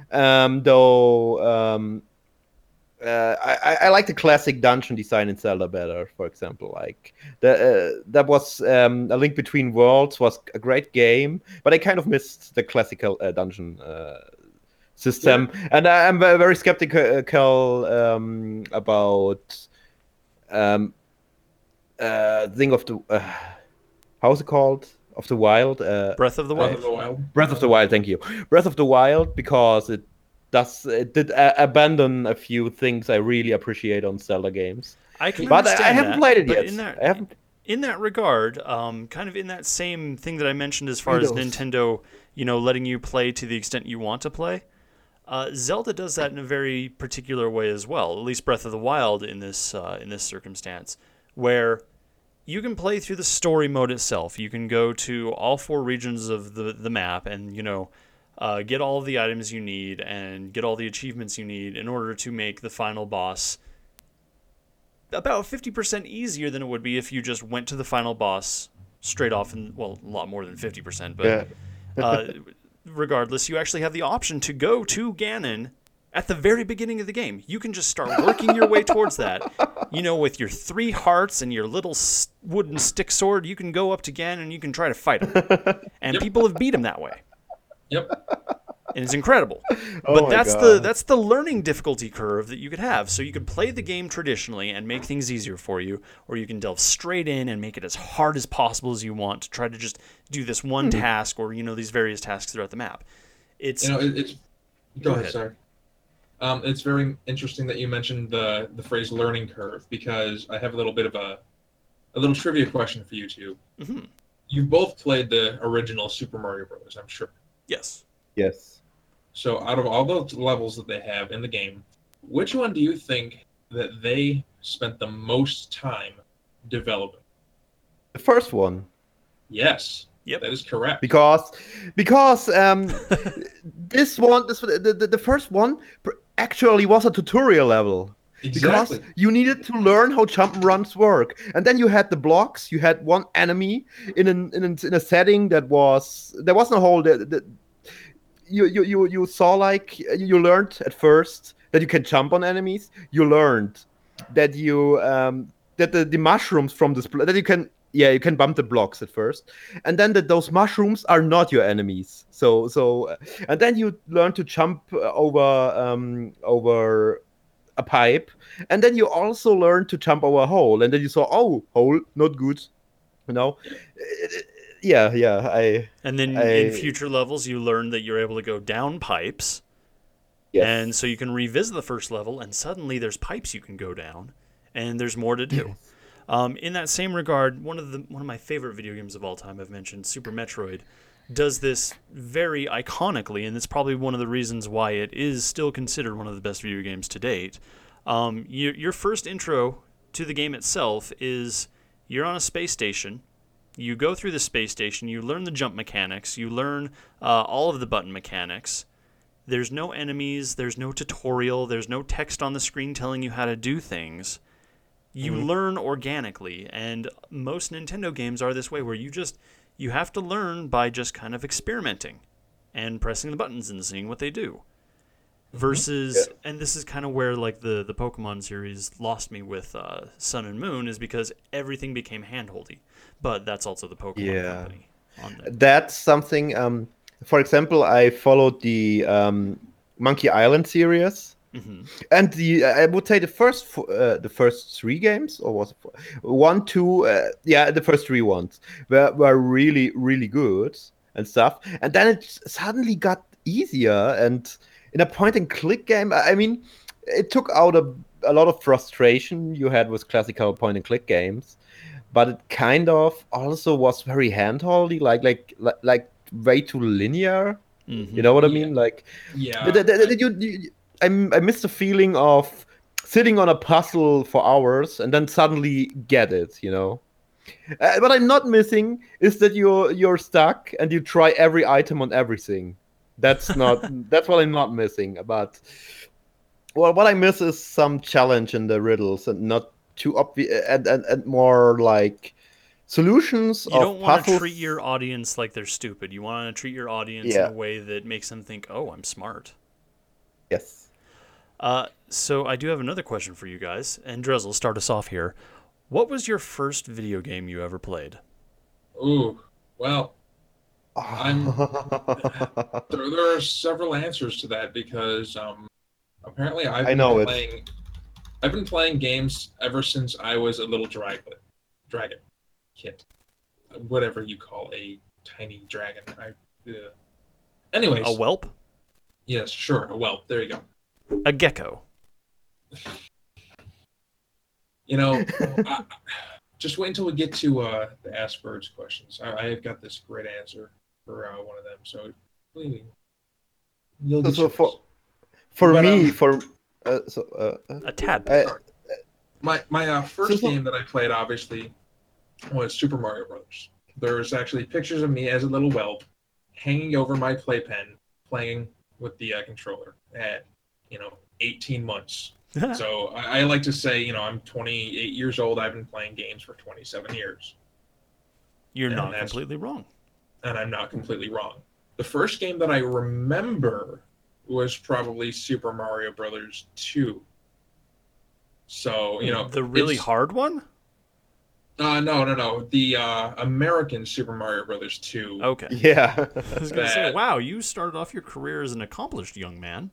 I like the classic dungeon design in Zelda better. For example, like that was A Link Between Worlds was a great game, but I kind of missed the classical dungeon system, and I'm very skeptical about thing of the how's it called, of the Wild, Breath of the Wild. Breath of the Wild, thank you. Breath of the Wild, because it did abandon a few things I really appreciate on Zelda games. I can but understand I haven't that, played it but yet. In that regard, kind of in that same thing that I mentioned as far as Nintendo, letting you play to the extent you want to play, Zelda does that in a very particular way as well. At least Breath of the Wild in this circumstance, where you can play through the story mode itself. You can go to all 4 regions of the map and get all of the items you need and get all the achievements you need in order to make the final boss about 50% easier than it would be if you just went to the final boss straight off, and a lot more than 50%, but regardless, you actually have the option to go to Ganon at the very beginning of the game. You can just start working your way towards that. With your 3 hearts and your little wooden stick sword, you can go up to Ganon and you can try to fight him. And people have beat him that way. Yep. And it's incredible. But that's the learning difficulty curve that you could have. So you could play the game traditionally and make things easier for you, or you can delve straight in and make it as hard as possible as you want to try to just do this one task or these various tasks throughout the map. It's go ahead, sorry. It's very interesting that you mentioned the phrase learning curve, because I have a little bit of a little trivia question for you two. Mm-hmm. You've both played the original Super Mario Bros., I'm sure. Yes. So out of all those levels that they have in the game, which one do you think that they spent the most time developing? The first one. Yes. Yep. That is correct. Because this one, the first one actually was a tutorial level. Exactly. Because you needed to learn how jump and runs work, and then you had the blocks. You had one enemy in a setting that there was no whole. You saw, like, you learned at first that you can jump on enemies. You learned that that the mushrooms from this that you can bump the blocks at first, and then that those mushrooms are not your enemies. So and then you learn to jump over a pipe, and then you also learn to jump over a hole, and then you saw, hole, not good, And then in future levels, you learn that you're able to go down pipes. Yes. And so you can revisit the first level, and suddenly there's pipes you can go down, and there's more to do. In that same regard, one of my favorite video games of all time, I've mentioned, Super Metroid, does this very iconically, and it's probably one of the reasons why it is still considered one of the best video games to date. Your first intro to the game itself is you're on a space station. You go through the space station, you learn the jump mechanics, you learn all of the button mechanics. There's no enemies, there's no tutorial, there's no text on the screen telling you how to do things. You learn organically, and most Nintendo games are this way, where you have to learn by just kind of experimenting and pressing the buttons and seeing what they do. Versus, and this is kind of where like the Pokemon series lost me with Sun and Moon, is because everything became handholdy. But that's also the Pokemon company. That's something. For example, I followed the Monkey Island series, and I would say the first 3 games, or was it 1, 2? The first 3 ones were really, really good and stuff. And then it suddenly got easier, and in a point-and-click game, I mean, it took out a lot of frustration you had with classical point-and-click games, but it kind of also was very handholdy, like way too linear. You know what I mean? Like, Yeah. I miss the feeling of sitting on a puzzle for hours and then suddenly get it. You know. What I'm not missing is that you're stuck and you try every item on everything. That's what I'm not missing. But well, what I miss is some challenge in the riddles and not too obvious and more like solutions You of don't want to puzzles. treat your audience like they're stupid. You want to treat your audience in a way that makes them think, "Oh, I'm smart." Yes. So I do have another question for you guys, and Drizzle, start us off here. What was your first video game you ever played? Ooh, well, there are several answers to that because apparently I've been playing games ever since I was a little dragon kid, whatever you call a tiny dragon. Anyways, A whelp? yes, sure, a whelp. There you go. A gecko? Just wait until we get to the Ask Birds questions. I've got this great answer for one of them. So you'll get A tadpole? my first game that I played obviously was Super Mario Brothers. There's actually pictures of me as a little whelp hanging over my playpen playing with the controller at 18 months. So I like to say, I'm 28 years old. I've been playing games for 27 years. You're not completely wrong. And I'm not completely wrong. The first game that I remember was probably Super Mario Brothers 2. So, the really hard one? No. The American Super Mario Brothers 2. Okay. Yeah. I was going to say, wow, you started off your career as an accomplished young man.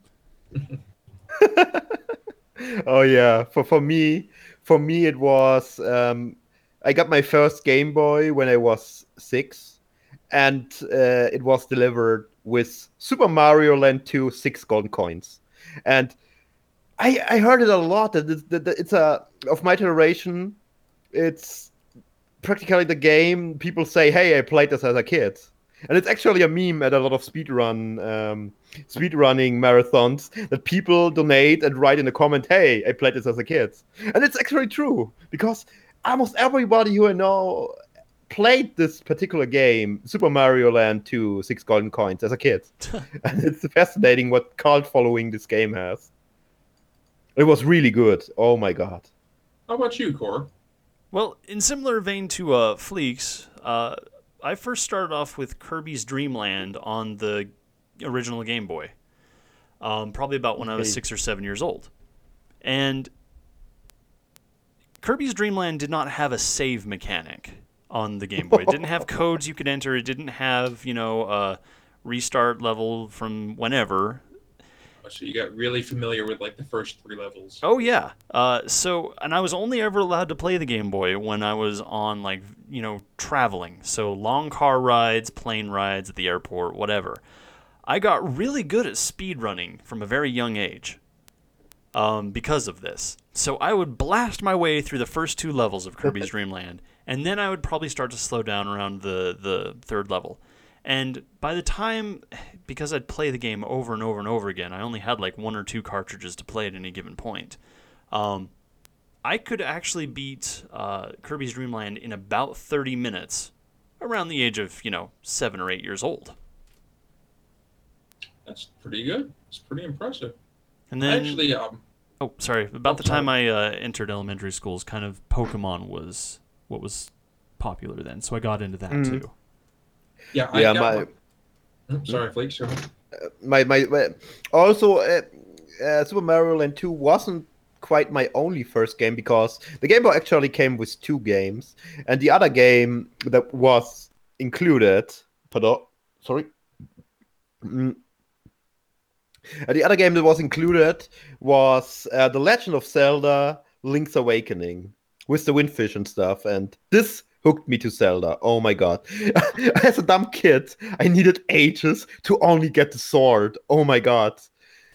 Oh yeah, for me it was I got my first Game Boy when I was 6, and it was delivered with Super Mario Land 2 6 golden coins, and I heard it a lot that it's of my generation. It's practically the game people say, "Hey, I played this as a kid." And it's actually a meme at a lot of speedrunning marathons that people donate and write in the comment, "Hey, I played this as a kid." And it's actually true, because almost everybody who I know played this particular game, Super Mario Land 2 6 golden coins, as a kid. And it's fascinating what cult following this game has. It was really good. Oh my god. How about you, Core? Well, in similar vein to Fleeks, I first started off with Kirby's Dream Land on the original Game Boy, probably about when I was 6 or 7 years old. And Kirby's Dream Land did not have a save mechanic on the Game Boy. It didn't have codes you could enter. It didn't have, a restart level from whenever. So you got really familiar with the first 3 levels. Oh yeah. And I was only ever allowed to play the Game Boy when I was on traveling. So long car rides, plane rides at the airport, whatever. I got really good at speed running from a very young age. Because of this. So I would blast my way through the first 2 levels of Kirby's Dream Land, and then I would probably start to slow down around the 3rd level. And by the time, because I'd play the game over and over and over again, I only had 1 or 2 cartridges to play at any given point. I could actually beat Kirby's Dream Land in about 30 minutes, around the age of, 7 or 8 years old. That's pretty good. It's pretty impressive. And then, actually, about the time I entered elementary schools, kind of Pokemon was what was popular then, so I got into that too. Yeah, sorry, Flakes. Super Mario Land 2 wasn't quite my only first game, because the Game Boy actually came with 2 games, and the other game that was included. The other game that was included was The Legend of Zelda: Link's Awakening, with the Windfish and stuff, and this hooked me to Zelda. Oh my god. As a dumb kid, I needed ages to only get the sword. Oh my god.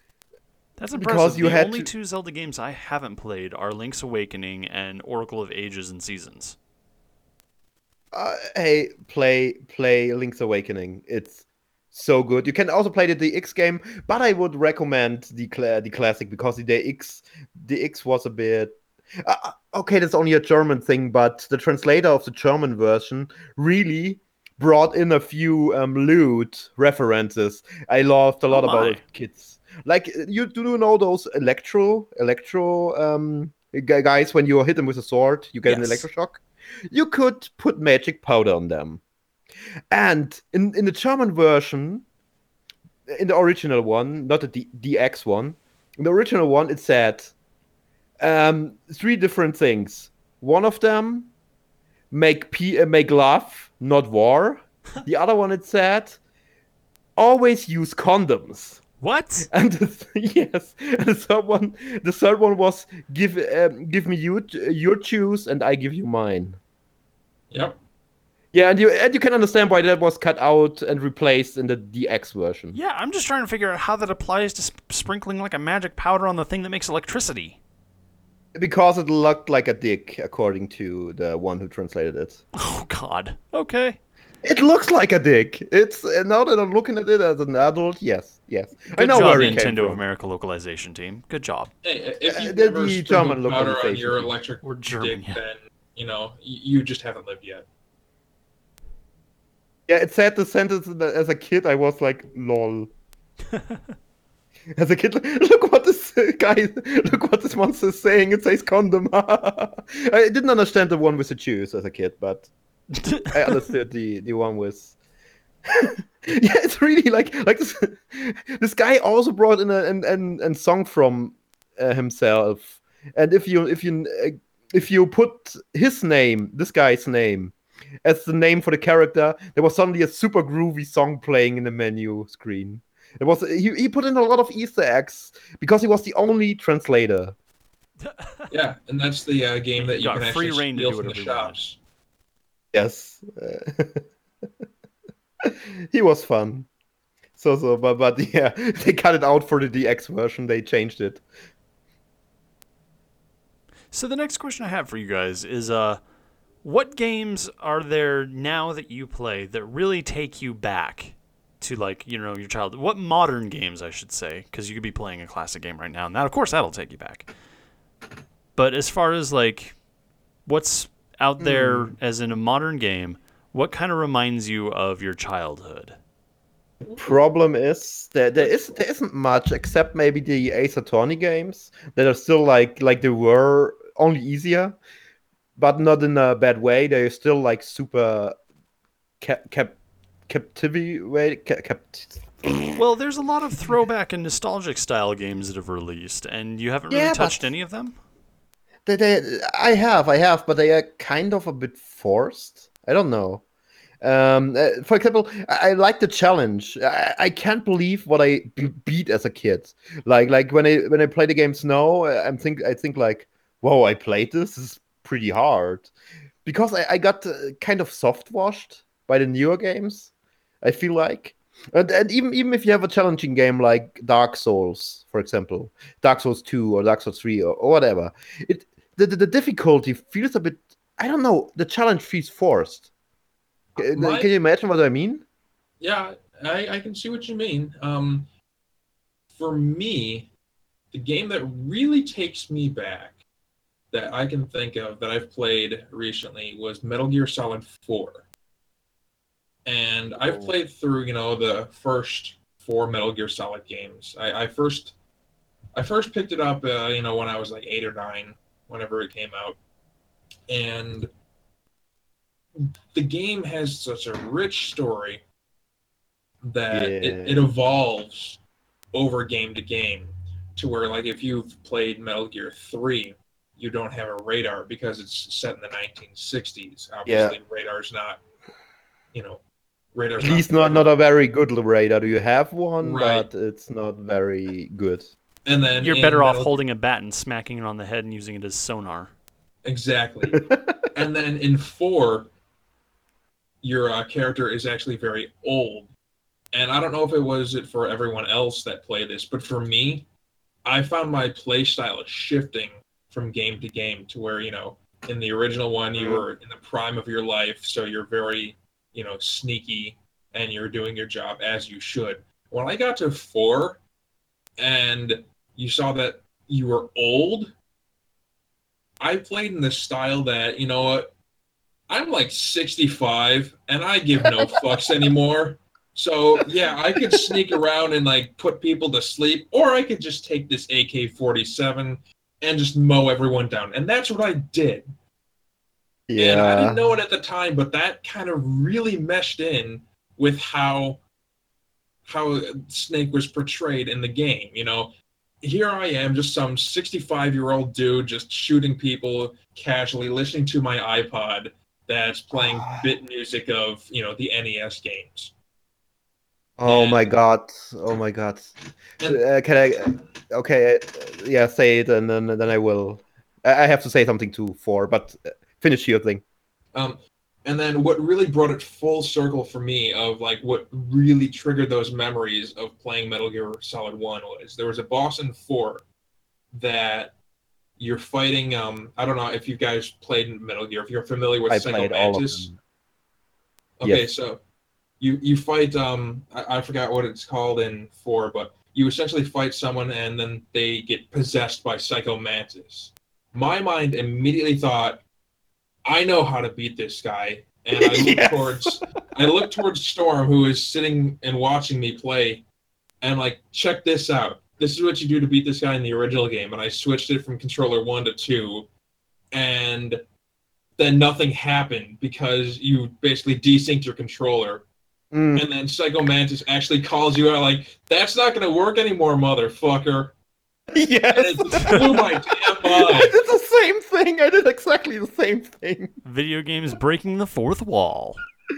That's Because impressive. you The had only to- two Zelda games I haven't played are Link's Awakening and Oracle of Ages and Seasons. Hey, play Link's Awakening. It's so good. You can also play the DX game, but I would recommend the classic because the DX was a bit. Okay, that's only a German thing, but the translator of the German version really brought in a few lewd references. I loved a lot about my. it, kids. Like you do know those electro guys when you hit them with a sword, you get an Yes. electroshock. You could put magic powder on them. And in the German version, in the original one, not the DX one, in the original one, it said three different things. One of them, make love, not war. The other one, it said, always use condoms. What? And yes, and the third one was give me your juice and I give you mine. Yep. Yeah, and you can understand why that was cut out and replaced in the DX version. Yeah, I'm just trying to figure out how that applies to sprinkling like a magic powder on the thing that makes electricity. Because it looked like a dick, according to the one who translated it. Oh, God. Okay. It looks like a dick. It's now that I'm looking at it as an adult, yes. I Good know job, where it came Nintendo of from. America localization team. Good job. Hey, if you've the never German sprinkled powder on localization. your electric Or German, dick, yeah. then you just haven't lived yet. Yeah, it said the sentence as a kid. I was like, lol. As a kid, look what this monster is saying. It says condom. I didn't understand the one with the juice as a kid, but I understood the one with. Yeah, it's really like this. This guy also brought in a song from himself, and if you put his name, this guy's name, as the name for the character, there was suddenly a super groovy song playing in the menu screen. It was he put in a lot of Easter eggs because he was the only translator. Yeah, and that's the game that you Got can free actually reign to steal do from the whatever you wanted. shops. Yes, he was fun. But yeah, they cut it out for the DX version. They changed it. So the next question I have for you guys is, what games are there now that you play that really take you back to, like, your childhood? What modern games, I should say, because you could be playing a classic game right now, and that, of course, that'll take you back. But as far as, like, what's out there as in a modern game, what kind of reminds you of your childhood? Problem is that there isn't much except maybe the Ace Attorney games that are still like they were, only easier, but not in a bad way. They're still like super captivity way. Well, there's a lot of throwback and nostalgic style games that have released, and you haven't really Yeah, touched but- any of them? I have, but they are kind of a bit forced. I don't know. For example, I like the challenge. I can't believe what I beat as a kid. Like when I play the games now, I think like, whoa, I played this. This is pretty hard, because I got kind of soft washed by the newer games. I feel like, and even if you have a challenging game like Dark Souls, for example, Dark Souls 2 or Dark Souls 3 or whatever, the difficulty feels a bit. I don't know. The challenge feels forced. Can you imagine what I mean? Yeah, I can see what you mean. For me, the game that really takes me back that I can think of that I've played recently was Metal Gear Solid 4. And I've played through, the first 4 Metal Gear Solid games. I first picked it up, when I was like 8 or 9, whenever it came out. And the game has such a rich story that it evolves over game to game, to where, like, if you've played Metal Gear 3, you don't have a radar because it's set in the 1960s. Obviously, radar's not, radar's At least not a very good radar. Do you have one? Right. But it's not very good. And then You're in better off Metal- holding a bat and smacking it on the head and using it as sonar. Exactly. And then in 4, your character is actually very old. And I don't know if it was it for everyone else that played this, but for me, I found my play style shifting from game to game to where, in the original one, you were in the prime of your life, so you're very, sneaky, and you're doing your job as you should. When I got to 4, and you saw that you were old, I played in the style that, you know what, I'm like 65, and I give no fucks anymore. So, yeah, I could sneak around and, like, put people to sleep, or I could just take this AK-47 and just mow everyone down. And that's what I did. Yeah. And I didn't know it at the time, but that kind of really meshed in with how Snake was portrayed in the game. Here I am, just some 65-year-old dude just shooting people casually, listening to my iPod that's playing bit music of, the NES games. Oh And- my god! Oh my god! And- Can I? Okay, yeah, say it, and then I will. I have to say something too, 4, but finish your thing. And then what really brought it full circle for me of like what really triggered those memories of playing Metal Gear Solid 1 was there was a boss in 4 that you're fighting. I don't know if you guys played Metal Gear, if you're familiar with I Psycho played all of Mantis. them. Okay, Yes. so you fight I forgot what it's called in 4, but you essentially fight someone and then they get possessed by Psycho Mantis. My mind immediately thought, I know how to beat this guy, and I look Yes. towards Storm, who is sitting and watching me play, and like, check this out. This is what you do to beat this guy in the original game, and I switched it from controller 1 to 2, and then nothing happened because you basically desynced your controller. Mm. And then Psycho Mantis actually calls you out like, that's not going to work anymore, motherfucker. Yes. And it blew my damn I mind. did the same thing. I did exactly the same thing. Video games breaking the fourth wall.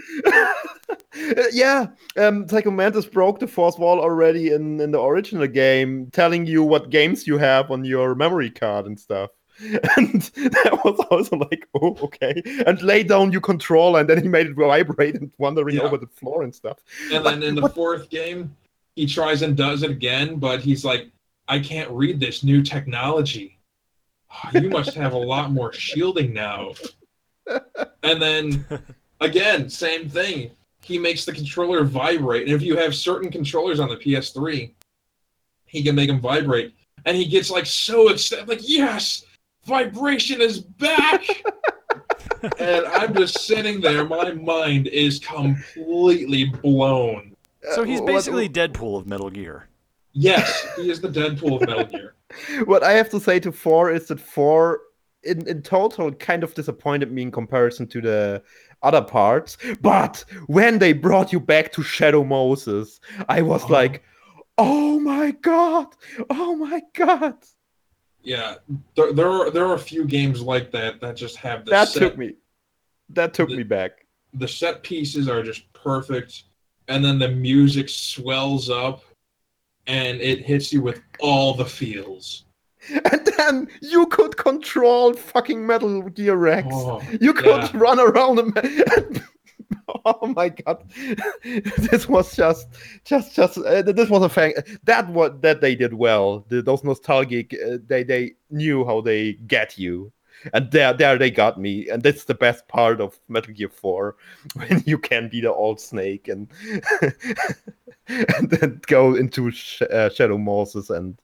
Yeah, Psycho Mantis broke the fourth wall already in the original game, telling you what games you have on your memory card and stuff. And that was also like, oh, okay. And lay down your controller, and then he made it vibrate and wandering Yeah. over the floor and stuff. And then in the 4th game, he tries and does it again, but he's like, I can't read this new technology. Oh, you must have a lot more shielding now. And then, again, same thing. He makes the controller vibrate. And if you have certain controllers on the PS3, he can make them vibrate. And he gets like so excited, like, yes, vibration is back. And I'm just sitting there. My mind is completely blown. So he's What- basically Deadpool of Metal Gear. Yes, he is the Deadpool of Metal Gear. What I have to say to 4 is that 4 in total kind of disappointed me in comparison to the other parts. But when they brought you back to Shadow Moses, I was like, oh my god! Oh my god! Yeah, there are a few games like that just have the That set, took me back. the set pieces are just perfect, and then the music swells up, and it hits you with all the feels. And then you could control fucking Metal Gear Rex. Oh, You could yeah. run around and oh my god, this was just this was a thing that they did well. Those nostalgic, they knew how they get you, and there they got me, and that's the best part of Metal Gear 4 when you can be the old Snake and and then go into Shadow Moses and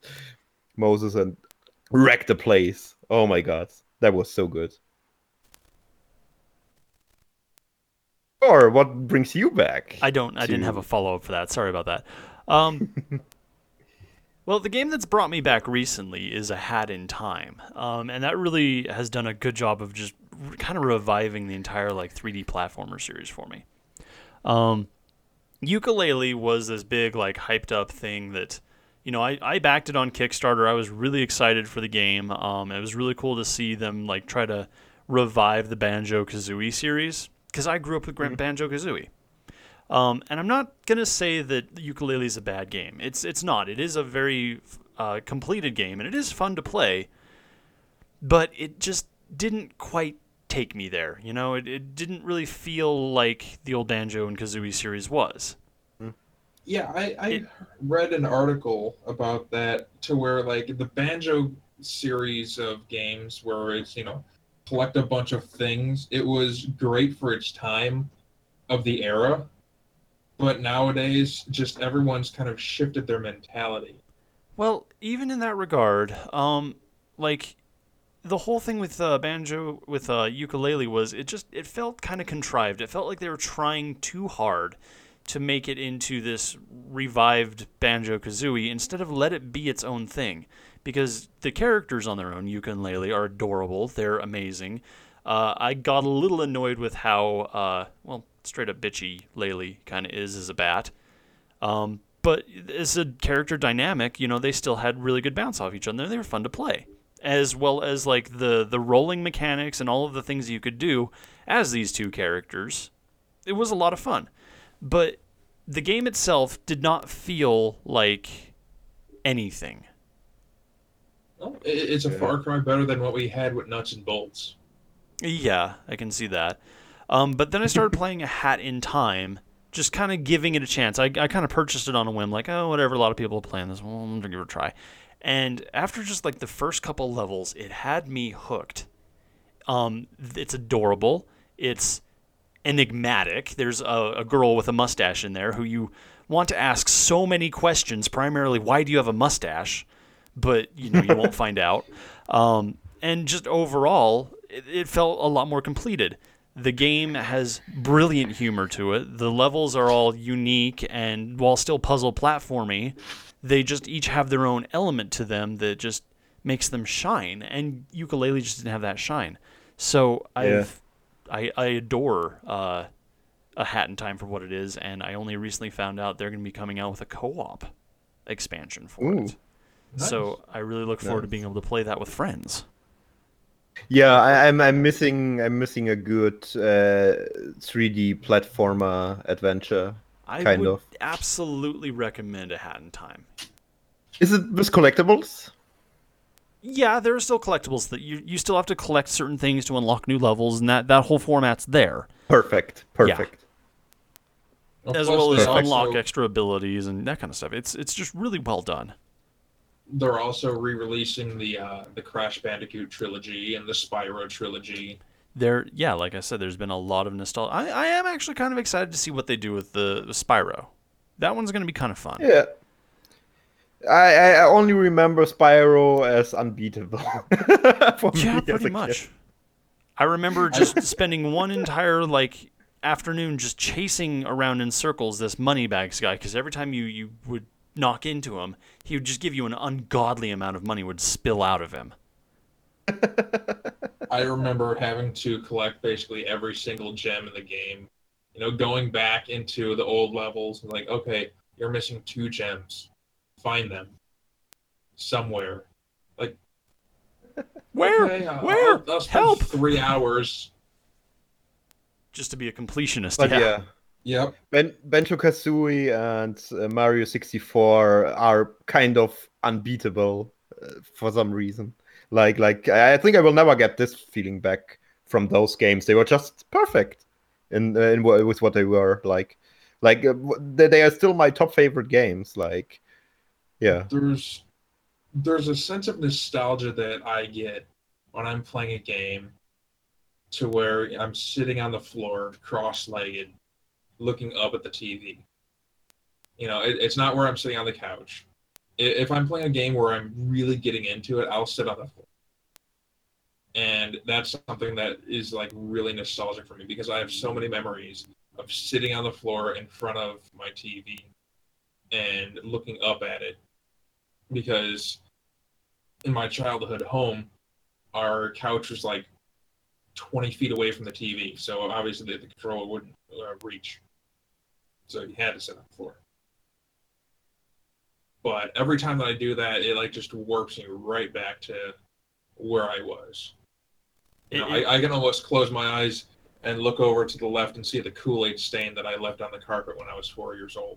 wreck the place. Oh my god, that was so good. Or what brings you back? I didn't have a follow-up for that. Sorry about that. Well, the game that's brought me back recently is A Hat in Time. And that really has done a good job of just kind of reviving the entire like 3D platformer series for me. Yooka-Laylee was this big like hyped up thing that, you know, I backed it on Kickstarter. I was really excited for the game. It was really cool to see them like try to revive the Banjo-Kazooie series, because I grew up with Banjo-Kazooie. And I'm not going to say that Yooka-Laylee is a bad game. It's not. It is a very completed game, and it is fun to play. But it just didn't quite take me there. You know, it didn't really feel like the old Banjo and Kazooie series was. Yeah, I read an article about that to where like the Banjo series of games where it's, collect a bunch of things. It was great for its time of the era, but nowadays just everyone's kind of shifted their mentality. Well, even in that regard, like the whole thing with banjo with ukulele was it felt kind of contrived. It felt like they were trying too hard to make it into this revived Banjo Kazooie instead of let it be its own thing. Because the characters on their own, Yuka and Laylee, are adorable. They're amazing. I got a little annoyed with how, straight up bitchy Laylee kind of is as a bat. But as a character dynamic, they still had really good bounce off each other. They were fun to play. As well as like the rolling mechanics and all of the things you could do as these two characters. It was a lot of fun. But the game itself did not feel like anything. Well, it's a far cry better than what we had with Nuts and Bolts. Yeah, I can see that. But then I started playing A Hat in Time, just kind of giving it a chance. I kind of purchased it on a whim, like, oh, whatever, a lot of people are playing this. Well, I'm going to give it a try. And after just like the first couple levels, it had me hooked. It's adorable. It's enigmatic. There's a girl with a mustache in there who you want to ask so many questions, primarily, why do you have a mustache? But, you won't find out. And just overall, it felt a lot more completed. The game has brilliant humor to it. The levels are all unique, and while still puzzle platformy, they just each have their own element to them that just makes them shine. And Yooka-Laylee just didn't have that shine. So I adore A Hat in Time for what it is, and I only recently found out they're going to be coming out with a co-op expansion for it. Nice. So I really look forward to being able to play that with friends. Yeah, I'm missing a good 3D platformer adventure. I would absolutely recommend A Hat in Time. Is it with collectibles? Yeah, there are still collectibles that you still have to collect certain things to unlock new levels, and that whole format's there. Perfect. As well as unlock extra abilities and that kind of stuff. It's just really well done. They're also re-releasing the Crash Bandicoot trilogy and the Spyro trilogy. Like I said, there's been a lot of nostalgia. I am actually kind of excited to see what they do with the Spyro. That one's going to be kind of fun. Yeah. I only remember Spyro as unbeatable. Yeah, pretty much. I remember just spending one entire afternoon just chasing around in circles this Moneybags guy, because every time you would knock into him, he would just give you an ungodly amount of money would spill out of him. I remember having to collect basically every single gem in the game. Going back into the old levels, like, okay, you're missing 2 gems. Find them somewhere. Like, where? Okay, Where? I'll spend Help! 3 hours. Just to be a completionist. But yeah. Yep. Banjo-Kazooie and Mario 64 are kind of unbeatable for some reason. Like I think I will never get this feeling back from those games. They were just perfect in with what they were like. They are still my top favorite games. Yeah. There's a sense of nostalgia that I get when I'm playing a game to where I'm sitting on the floor, cross-legged, looking up at the TV. It's not where I'm sitting on the couch. If I'm playing a game where I'm really getting into it, I'll sit on the floor. And that's something that is really nostalgic for me, because I have so many memories of sitting on the floor in front of my TV and looking up at it. Because in my childhood home, our couch was 20 feet away from the TV, so obviously the controller wouldn't reach. So you had to sit on the floor. But every time that I do that, it just warps me right back to where I was. I can almost close my eyes and look over to the left and see the Kool-Aid stain that I left on the carpet when I was 4 years old.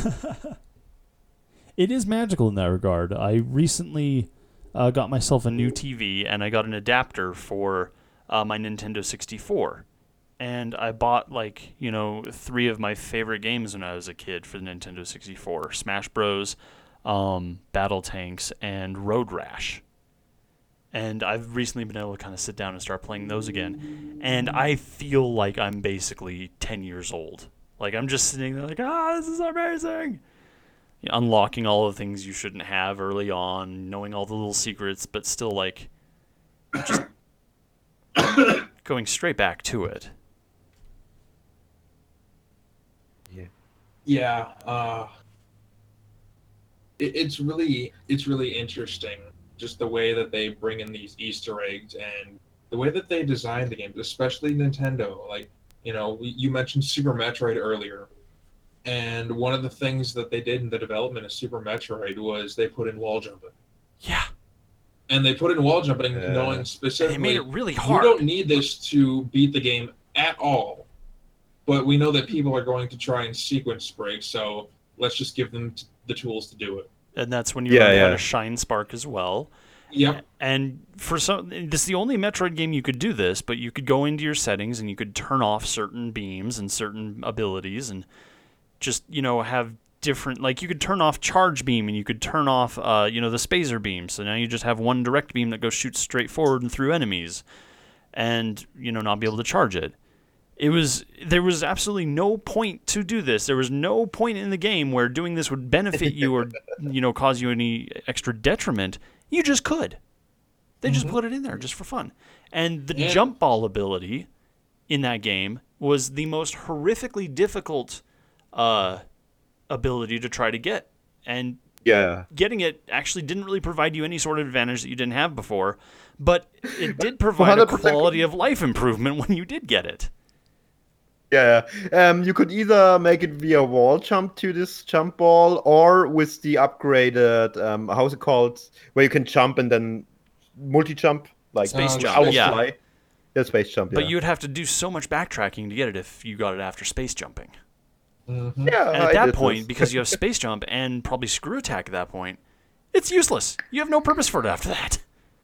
It is magical in that regard. I recently got myself a new TV, and I got an adapter for my Nintendo 64. and I bought, like, 3 of my favorite games when I was a kid for the Nintendo 64. Smash Bros., Battle Tanks, and Road Rash. And I've recently been able to kind of sit down and start playing those again. And I feel like I'm basically 10 years old. Like, I'm just sitting there like, this is amazing. Unlocking all the things you shouldn't have early on, knowing all the little secrets, but still, like, just going straight back to it. Yeah. It's really interesting, just the way that they bring in these Easter eggs and the way that they design the games, especially Nintendo. Like, you mentioned Super Metroid earlier, and one of the things that they did in the development of Super Metroid was they put in wall jumping. Yeah. And they put in wall jumping knowing specifically... They made it really hard. We don't need this to beat the game at all, but we know that people are going to try and sequence break, so let's just give them the tools to do it. And that's when you learn how to shine spark as well. Yep. And this is the only Metroid game you could do this, but you could go into your settings and you could turn off certain beams and certain abilities and just, have different, like, you could turn off charge beam and you could turn off, the spacer beam. So now you just have one direct beam that goes shoots straight forward and through enemies and, not be able to charge it. There was absolutely no point to do this. There was no point in the game where doing this would benefit you or, cause you any extra detriment. You just could. They just put it in there just for fun. And the jump ball ability in that game was the most horrifically difficult ability to try to get. And getting it actually didn't really provide you any sort of advantage that you didn't have before, but it did provide a quality of life improvement when you did get it. Yeah, you could either make it via wall jump to this jump ball, or with the upgraded, how's it called, where you can jump and then multi-jump, like space jump, fly. Yeah, space jump, But you would have to do so much backtracking to get it if you got it after space jumping. Mm-hmm. Yeah, and at that point, because you have space jump and probably screw attack at that point, it's useless. You have no purpose for it after that.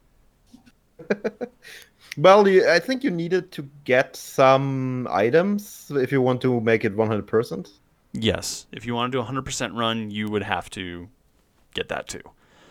Well, I think you needed to get some items if you want to make it 100%. Yes. If you want to do a 100% run, you would have to get that too.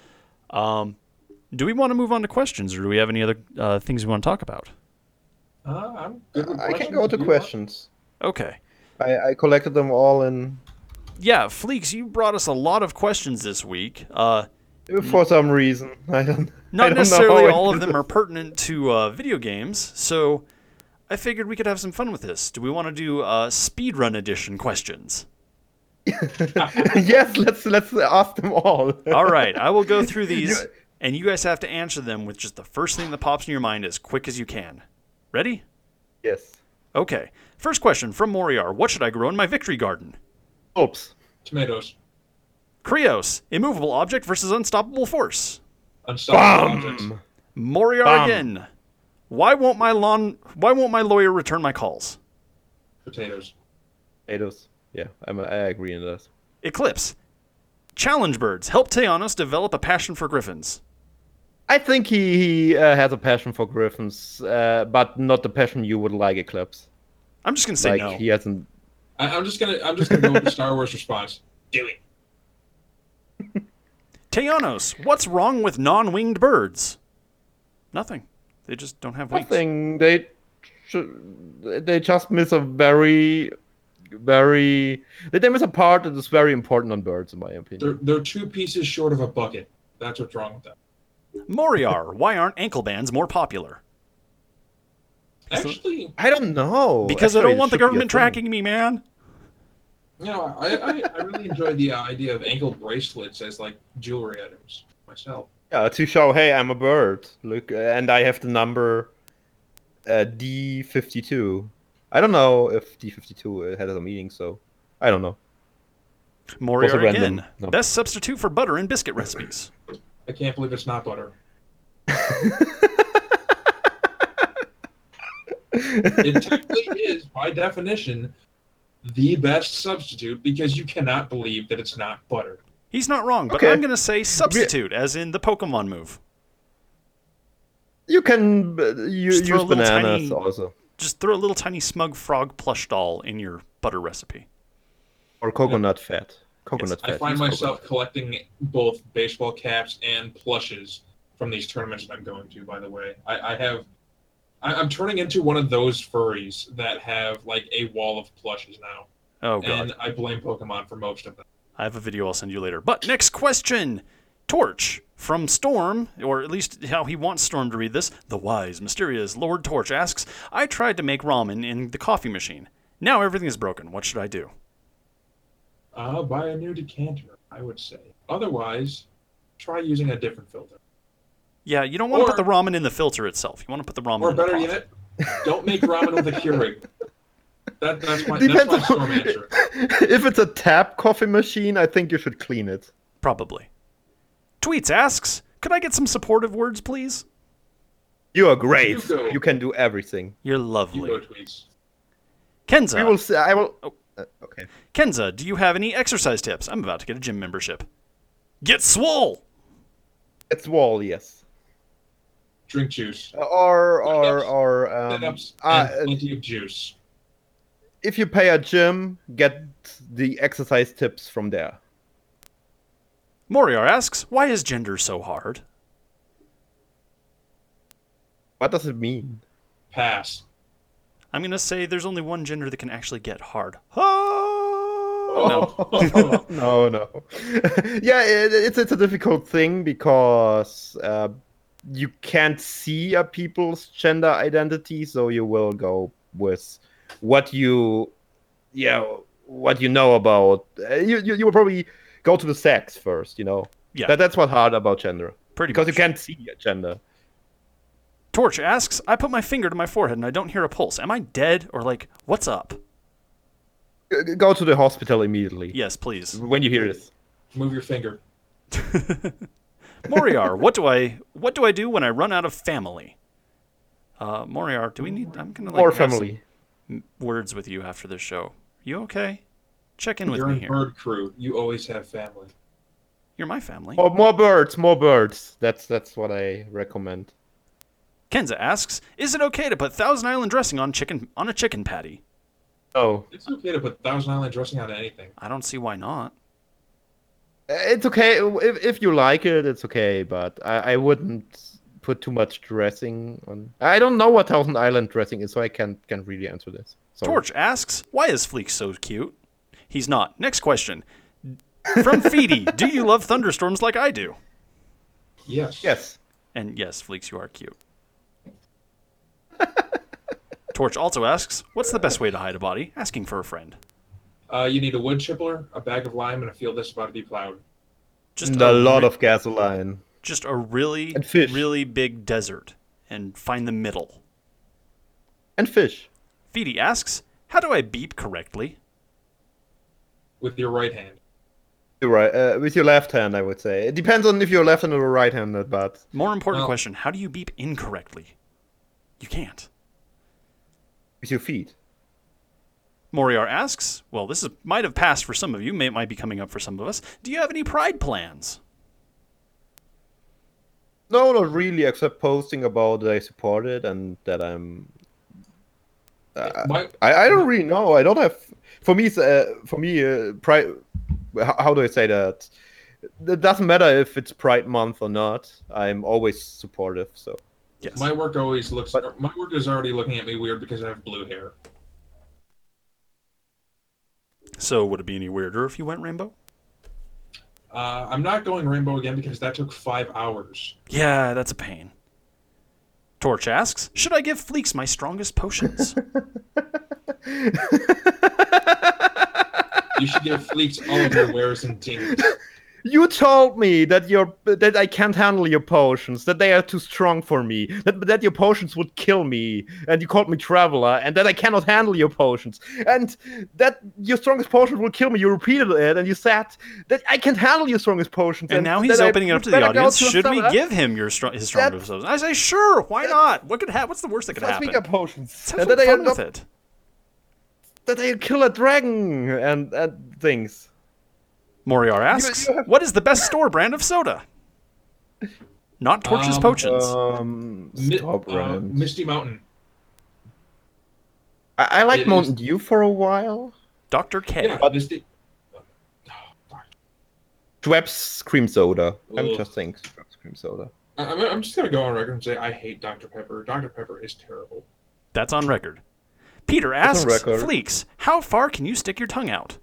Do we want to move on to questions, or do we have any other things we want to talk about? I'm good with I can go to questions. Okay. I collected them all in... Yeah, Fleeks, you brought us a lot of questions this week. For some reason. Not necessarily all of them are pertinent to video games, so I figured we could have some fun with this. Do we want to do speedrun edition questions? Yes, let's ask them all. All right, I will go through these, and you guys have to answer them with just the first thing that pops in your mind as quick as you can. Ready? Yes. Okay. First question from Moriar. What should I grow in my victory garden? Oops. Tomatoes. Krios. Immovable object versus unstoppable force. Unstoppable objects. Moriar again. Why won't my lawyer return my calls? Potatoes. Potatoes. Yeah, I agree in this. Eclipse. Challenge birds. Help Teanos develop a passion for griffins. I think he has a passion for griffins, but not the passion you would like, Eclipse. I'm just gonna say no. He hasn't. I'm just gonna go with the Star Wars response. Do it. Teanos, what's wrong with non-winged birds? Nothing. They just don't have wings. Nothing. They just miss a very. They miss a part that is very important on birds, in my opinion. They're 2 pieces short of a bucket. That's what's wrong with them. Moriar, why aren't ankle bands more popular? Actually, I don't know. Because Actually, I don't want the government tracking me, man. I really enjoy the idea of ankle bracelets as like jewelry items myself. Yeah, to show, hey, I'm a bird. Look, and I have the number D52. I don't know if D52 has a meaning, so I don't know. Moriar again. No. Best substitute for butter in biscuit recipes. I can't believe it's not butter. It technically is, by definition, the best substitute because you cannot believe that it's not butter. He's not wrong, but I'm going to say substitute, as in the Pokemon move. You can use bananas also. just throw a little tiny smug frog plush doll in your butter recipe. Or coconut fat. Coconut I fat. find Use myself coconut. collecting both baseball caps and plushes from these tournaments that I'm going to, by the way. I'm turning into one of those furries that have like a wall of plushes now. Oh, God. And I blame Pokemon for most of them. I have a video I'll send you later. But next question. Torch from Storm, or at least how he wants Storm to read this. The wise, mysterious Lord Torch asks, I tried to make ramen in the coffee machine. Now everything is broken. What should I do? Buy a new decanter, I would say. Otherwise, try using a different filter. Yeah, you don't want to Or- put the ramen in the filter itself. You want to put the ramen Or in the better coffee. yet, don't make ramen with a Keurig. That's my Depends on- storm answer. If it's a tap coffee machine, I think you should clean it. Probably. Tweets asks, could I get some supportive words, please? You are great. You go. You can do everything. You're You lovely. go tweets. Kenza, We will see. I will. Okay. Kenza, do you have any exercise tips? I'm about to get a gym membership. Get swole! It's wall, yes. Drink juice. Or Sit-ups and uh, plenty of juice. if you pay a gym, get the exercise tips from there. Moriar asks, why is gender so hard? What does it mean? Pass. I'm going to say there's only one gender that can actually get hard. Oh, Oh. No. Yeah, it's a difficult thing because you can't see a people's gender identity, so you will go with what you know about. You will probably go to the sex first, you know. Yeah. That's what's hard about gender Pretty because much. you can't see a gender. Torch asks, I put my finger to my forehead and I don't hear a pulse. Am I dead or like, what's up? Go to the hospital immediately Yes, please. when you hear this. Move your finger. Moriar, what do I do when I run out of family? Moriar, do we need? I'm gonna like Or have some family. words with you after this show. You okay? Check in with You're me in here. bird crew. You always have family. You're my family. Oh, more birds. That's what I recommend. Kenza asks, is it okay to put Thousand Island dressing on a chicken patty? Oh, It's okay to put Thousand Island dressing on anything. I don't see why not. it's okay if you like it. It's okay, but I wouldn't put too much dressing on. I don't know what Thousand Island dressing is, so I can't really answer this. Sorry. Torch asks, why is Fleek so cute? He's not. Next question. From Feedy, do you love thunderstorms like I do? Yes. Yes. And yes, Fleeks, you are cute. Torch also asks, what's the best way to hide a body? Asking for a friend. You need a wood chipper, a bag of lime, and a field that's about to be plowed. Just And a lot of gasoline. Just a really, And fish. really big desert. And find the middle. And fish. Feedy asks, how do I beep correctly? With your right hand. You're right. With your left hand, I would say. It depends on if you're left-handed or right-handed, but More important Well- question, how do you beep incorrectly? You can't. with your feet. Moriar asks, well, this might have passed for some of you, might be coming up for some of us. Do you have any pride plans? No, not really, except posting about that I support it and that I'm. My, I don't really know. I don't have. For me, pride. How do I say that? It doesn't matter if it's Pride Month or not. I'm always supportive. So Yes. my work always looks. But- My work is already looking at me weird because I have blue hair. So would it be any weirder if you went rainbow? I'm not going rainbow again because that took 5 hours. Yeah, that's a pain. Torch asks, should I give Fleeks my strongest potions? You should give Fleeks all of your wares and dings. you told me that I can't handle your potions, that they are too strong for me, that your potions would kill me, and you called me traveler, and that I cannot handle your potions, and that your strongest potion will kill me. You repeated it, and you said that I can't handle your strongest potions. And now he's that I opening it up to the better go audience. to a Should we summoner. give him his strongest potions? I say, sure, why not? What could happen? What's the worst that could happen? Speak of potions, Let's have and some that fun with it. that I kill a dragon and things. Moriar asks, you have- what is the best store brand of soda? Not Torch's Potions. Stop, Ren. Misty Mountain. I liked It Mountain is- Dew for a while. Dr. K. Yeah, this the, Schweppes cream soda. I'm Ugh. just saying Schweppes cream soda. I'm just gonna go on record and say I hate Dr. Pepper. Dr. Pepper is terrible. That's on record. Peter That's asks, on record. Fleeks, how far can you stick your tongue out?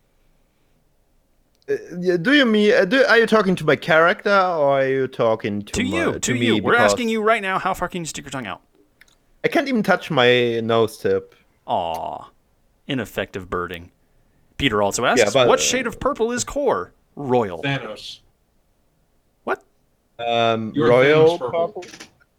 Yeah, do you mean? Are you talking to my character or are you talking to To me? you. We're Because asking you right now, how far can you stick your tongue out? I can't even touch my nose tip. Aw, ineffective birding. Peter also asks, but, what shade of purple is core? Royal. Thanos. What? You're Royal Thanos purple. purple.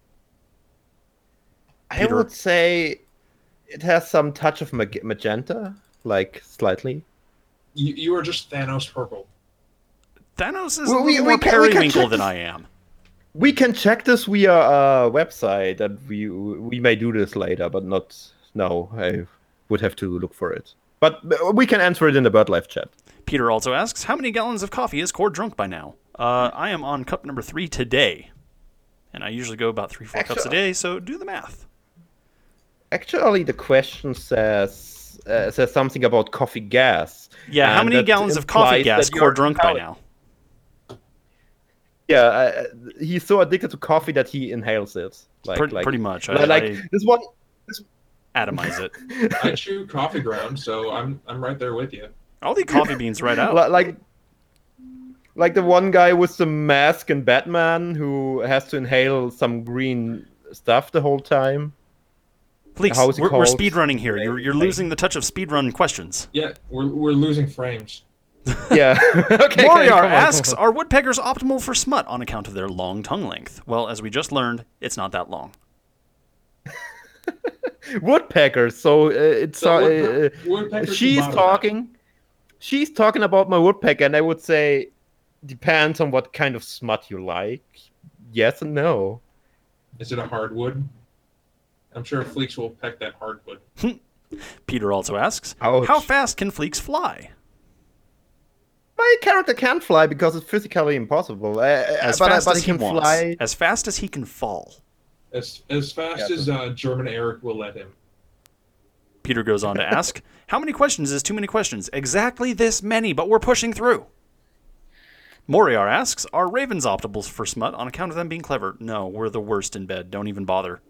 I Peter- would say it has some touch of magenta, like slightly. You are just Thanos purple. Thanos is Well, a we little more can periwinkle check than this. I am. We can check this via a website, and we may do this later, but not now. I would have to look for it. But we can answer it in the BirdLife chat. Peter also asks, how many gallons of coffee is Core drunk by now? I am on cup number 3 today. And I usually go about 3-4 cups a day, so do the math. Actually, the question says something about coffee gas. Yeah, how and many that gallons of coffee implies gas that Core you're drunk by inhaling- now? Yeah, he's so addicted to coffee that he inhales it. Pretty much. Like I this one. atomize it. I chew coffee grounds, so I'm right there with you. I'll eat coffee beans right out. Like the one guy with the mask in Batman who has to inhale some green stuff the whole time. Please, how is it we're called? speedrunning here. You're losing the touch of speedrun questions. Yeah, we're losing frames. Yeah. Okay. Moriar come on. asks, are woodpeckers optimal for smut on account of their long tongue length? Well, as we just learned, it's not that long. Woodpeckers. So it's Woodpeckers she's can bottom talking. She's talking about my woodpecker, and I would say depends on what kind of smut you like. Yes and no. that. Is it a hardwood? I'm sure Fleeks will peck that hardwood. Peter also asks, Ouch. how fast can fleeks fly? My character can't fly because it's physically impossible. As but fast but as he he can wants. fly. As fast as he can fall. As fast Yeah, as German Eric will let him. Peter goes on to ask, how many questions is too many questions? Exactly this many, but we're pushing through. Moriar asks, are ravens optimals for smut on account of them being clever? No, we're the worst in bed. Don't even bother.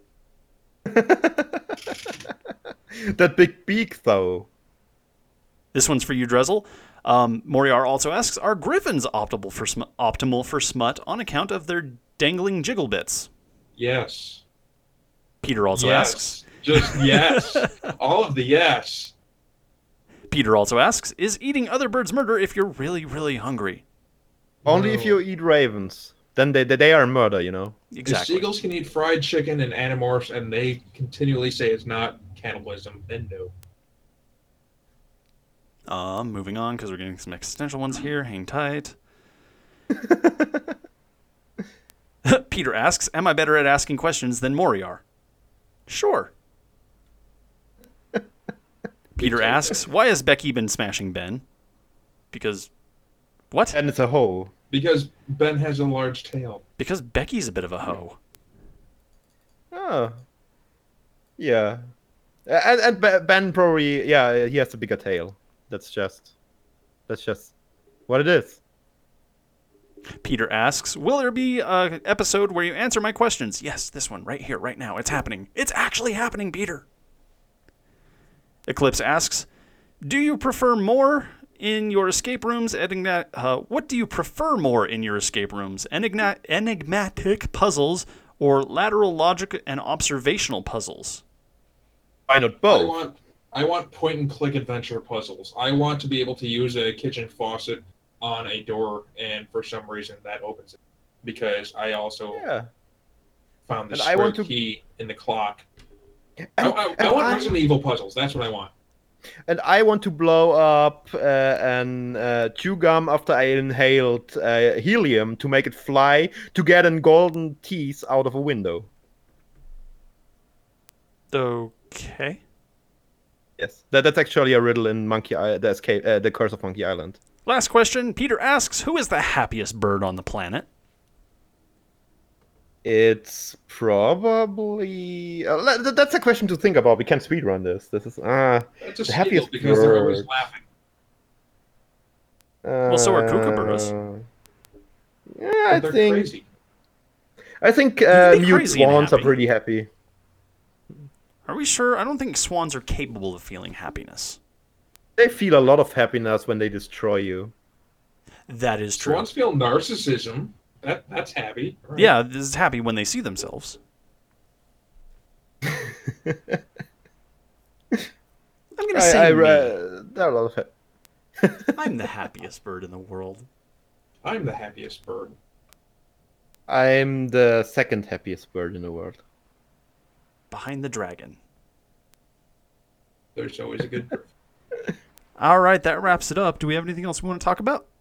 That big beak, though. This one's for you, Drezel. Moriar also asks, are griffins optimal for smut on account of their dangling jiggle bits? Yes. Peter also asks. Just yes. All of the yes. Peter also asks, is eating other birds murder if you're really, really hungry? Only No. if you eat ravens. Then they are murder, you know. The Exactly. seagulls can eat fried chicken and animorphs, and they continually say it's not cannibalism. Then no. Moving on, because we're getting some existential ones here. Hang tight. Peter asks, am I better at asking questions than Moriar? Sure. Peter asks, why has Becky been smashing Ben? Because... What? And it's a hoe. Because Ben has a large tail. Because Becky's a bit of a hoe. Oh. Yeah. And Ben probably, yeah, he has a bigger tail. That's just what it is. Peter asks, will there be an episode where you answer my questions? Yes, this one, right here, right now. It's happening. It's actually happening, Peter. Eclipse asks, do you prefer more in your escape rooms? What do you prefer more in your escape rooms? Enigmatic puzzles or lateral logic and observational puzzles? Why not both? I want point and click adventure puzzles. I want to be able to use a kitchen faucet on a door, and for some reason that opens it. Because I also Yeah. found the And I want square to- key in the clock. And, I and want I- Resident Evil puzzles. That's what I want. and I want to blow up an chew gum after I inhaled helium to make it fly to get a golden teeth out of a window. Okay. Yes, that's actually a riddle in the Curse of Monkey Island. Last question. Peter asks, who is the happiest bird on the planet? It's probably that's a question to think about. We can speedrun this. This is That's a the steal happiest because they're always bird. laughing. Well, so are kookaburras. Yeah, But I they're think crazy. can be mute crazy and swans are happy. pretty happy. Are we sure? I don't think swans are capable of feeling happiness. They feel a lot of happiness when they destroy you. That is true. Swans feel narcissism. That's happy. Right? Yeah, this is happy when they see themselves. I'm gonna say me. There are a lot of I'm the happiest bird in the world. I'm the happiest bird. I'm the second happiest bird in the world. Behind the dragon. There's always a good bird. All right, that wraps it up. Do we have anything else we want to talk about?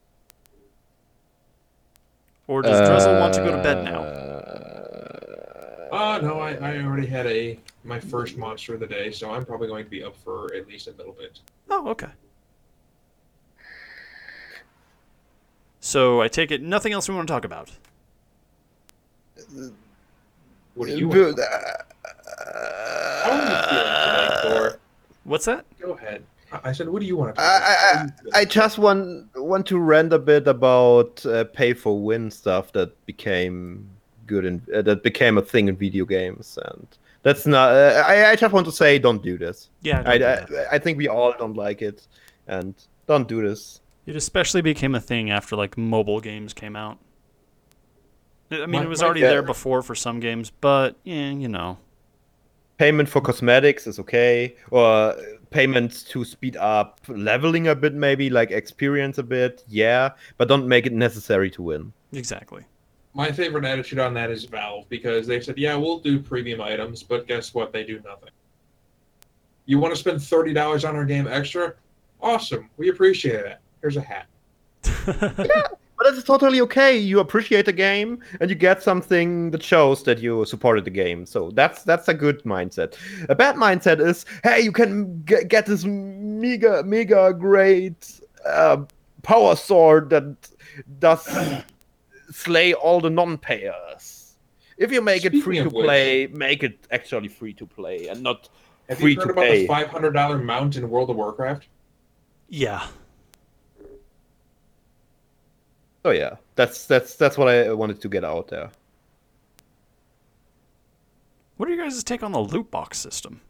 Or does Drizzle want to go to bed now? No, I already had my first monster of the day, so I'm probably going to be up for at least a little bit. Oh, okay. So I take it nothing else we want to talk about. What do you want? How are you feeling today, Thor? What's that? Go ahead. I said, what do you want to talk about? I just want to rant a bit about pay for win stuff that became good and that became a thing in video games, and that's not. I just want to say, don't do this. Yeah, don't do that. I think we all don't like it, and don't do this. It especially became a thing after like mobile games came out. I mean, it was My already there before for some games, but yeah, you know. Payment for cosmetics is okay, or payments to speed up leveling a bit, maybe like experience a bit, yeah, but don't make it necessary to win. Exactly. My favorite attitude on that is Valve, because they said, yeah, we'll do premium items, but guess what? They do nothing. You want to spend $30 on our game extra? Awesome. We appreciate it. Here's a hat. But that's totally okay. You appreciate the game, and you get something that shows that you supported the game. So that's a good mindset. A bad mindset is, hey, you can get this mega great power sword that does slay all the non-payers. If you make it Speaking free of to play, make it actually free to play and not Have free you heard to about pay. the $500 mount in World of Warcraft? Yeah. So yeah, that's what I wanted to get out there. What are your guys' take on the loot box system?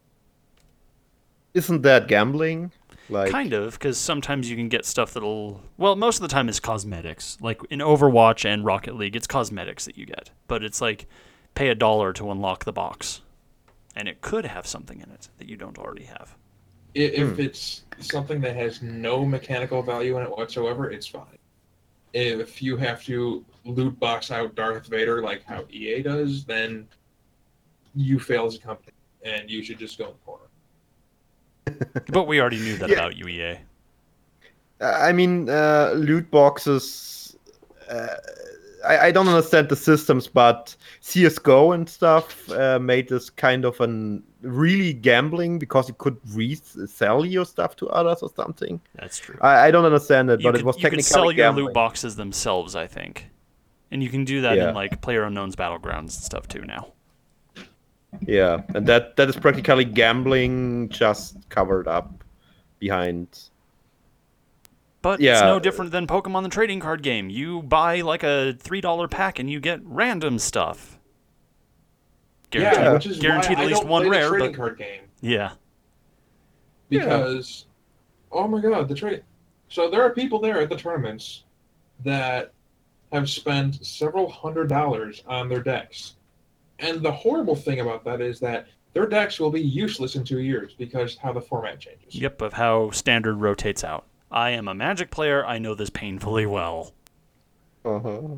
Isn't that gambling? Like, Kind of, because sometimes you can get stuff that'll... Well, most of the time it's cosmetics. Like in Overwatch and Rocket League, it's cosmetics that you get. But it's like, pay $1 to unlock the box. And it could have something in it that you don't already have. If it's something that has no mechanical value in it whatsoever, it's fine. If you have to loot box out Darth Vader like how EA does, then you fail as a company, and you should just go in the corner. But we already knew that Yeah. about you, EA. I mean, loot boxes. I don't understand the systems, but CS:GO and stuff made this kind of an really gambling because you could resell your stuff to others or something. That's true. I don't understand it, You but it was you technically could sell your gambling. loot boxes themselves, I think. And you can do that Yeah. in like PlayerUnknown's Battlegrounds and stuff too now. Yeah, and that is practically gambling just covered up behind. But it's Yeah. no different than Pokemon the trading card game. You buy like a $3 pack and you get random stuff. Guaranteed, Yeah, which is guaranteed why at I least don't one play rare, the trading but card game. yeah. Because, oh my god, the trade. So there are people there at the tournaments that have spent several $100s on their decks. And the horrible thing about that is that their decks will be useless in 2 years because how the format changes. Yep, of how standard rotates out. I am a Magic player. I know this painfully well. Uh-huh.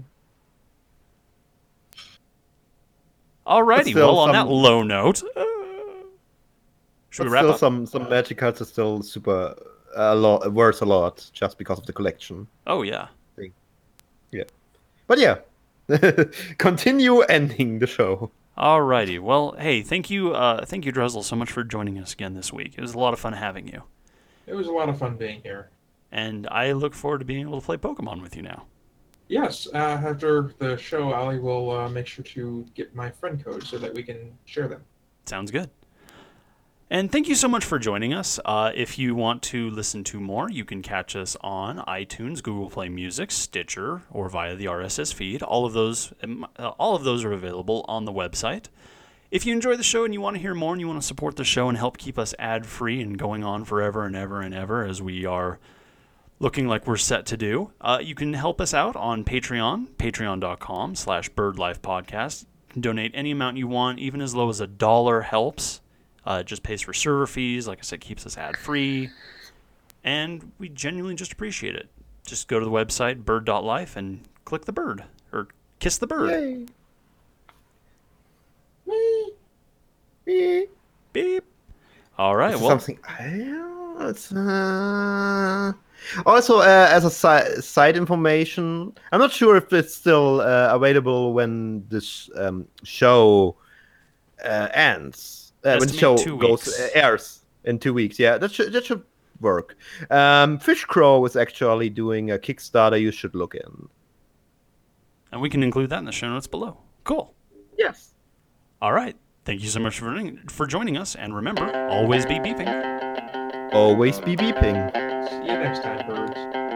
Alrighty, still well, on that some- low note, should we But wrap still, up? some Magic cards are still super worth a lot just because of the collection. Oh, yeah. But yeah, continue ending the show. Alrighty, well, hey, thank you, Drizzle, so much for joining us again this week. It was a lot of fun having you. It was a lot of fun being here. And I look forward to being able to play Pokemon with you now. Yes, after the show, Ali will make sure to get my friend code so that we can share them. Sounds good. And thank you so much for joining us. If you want to listen to more, you can catch us on iTunes, Google Play Music, Stitcher, or via the RSS feed. All of those are available on the website. If you enjoy the show and you want to hear more and you want to support the show and help keep us ad-free and going on forever and ever and ever as we are looking like we're set to do, you can help us out on Patreon, patreon.com/birdlifepodcast. You can donate any amount you want, even as low as $1 helps. It just pays for server fees. Like I said, keeps us ad-free. And we genuinely just appreciate it. Just go to the website, bird.life, and click the bird. Or kiss the bird. Yay. Beep. Beep. All right. Is Well, something. It's, also, as a side information, I'm not sure if it's still available when this show ends. When the show Estimate 2 weeks. airs in 2 weeks. Yeah, that should work. Fish Crow is actually doing a Kickstarter. You should look in. and we can include that in the show notes below. Cool. Yes. All right. Thank you so much for joining us. And remember, always be beeping. Always be beeping. See you next time, birds.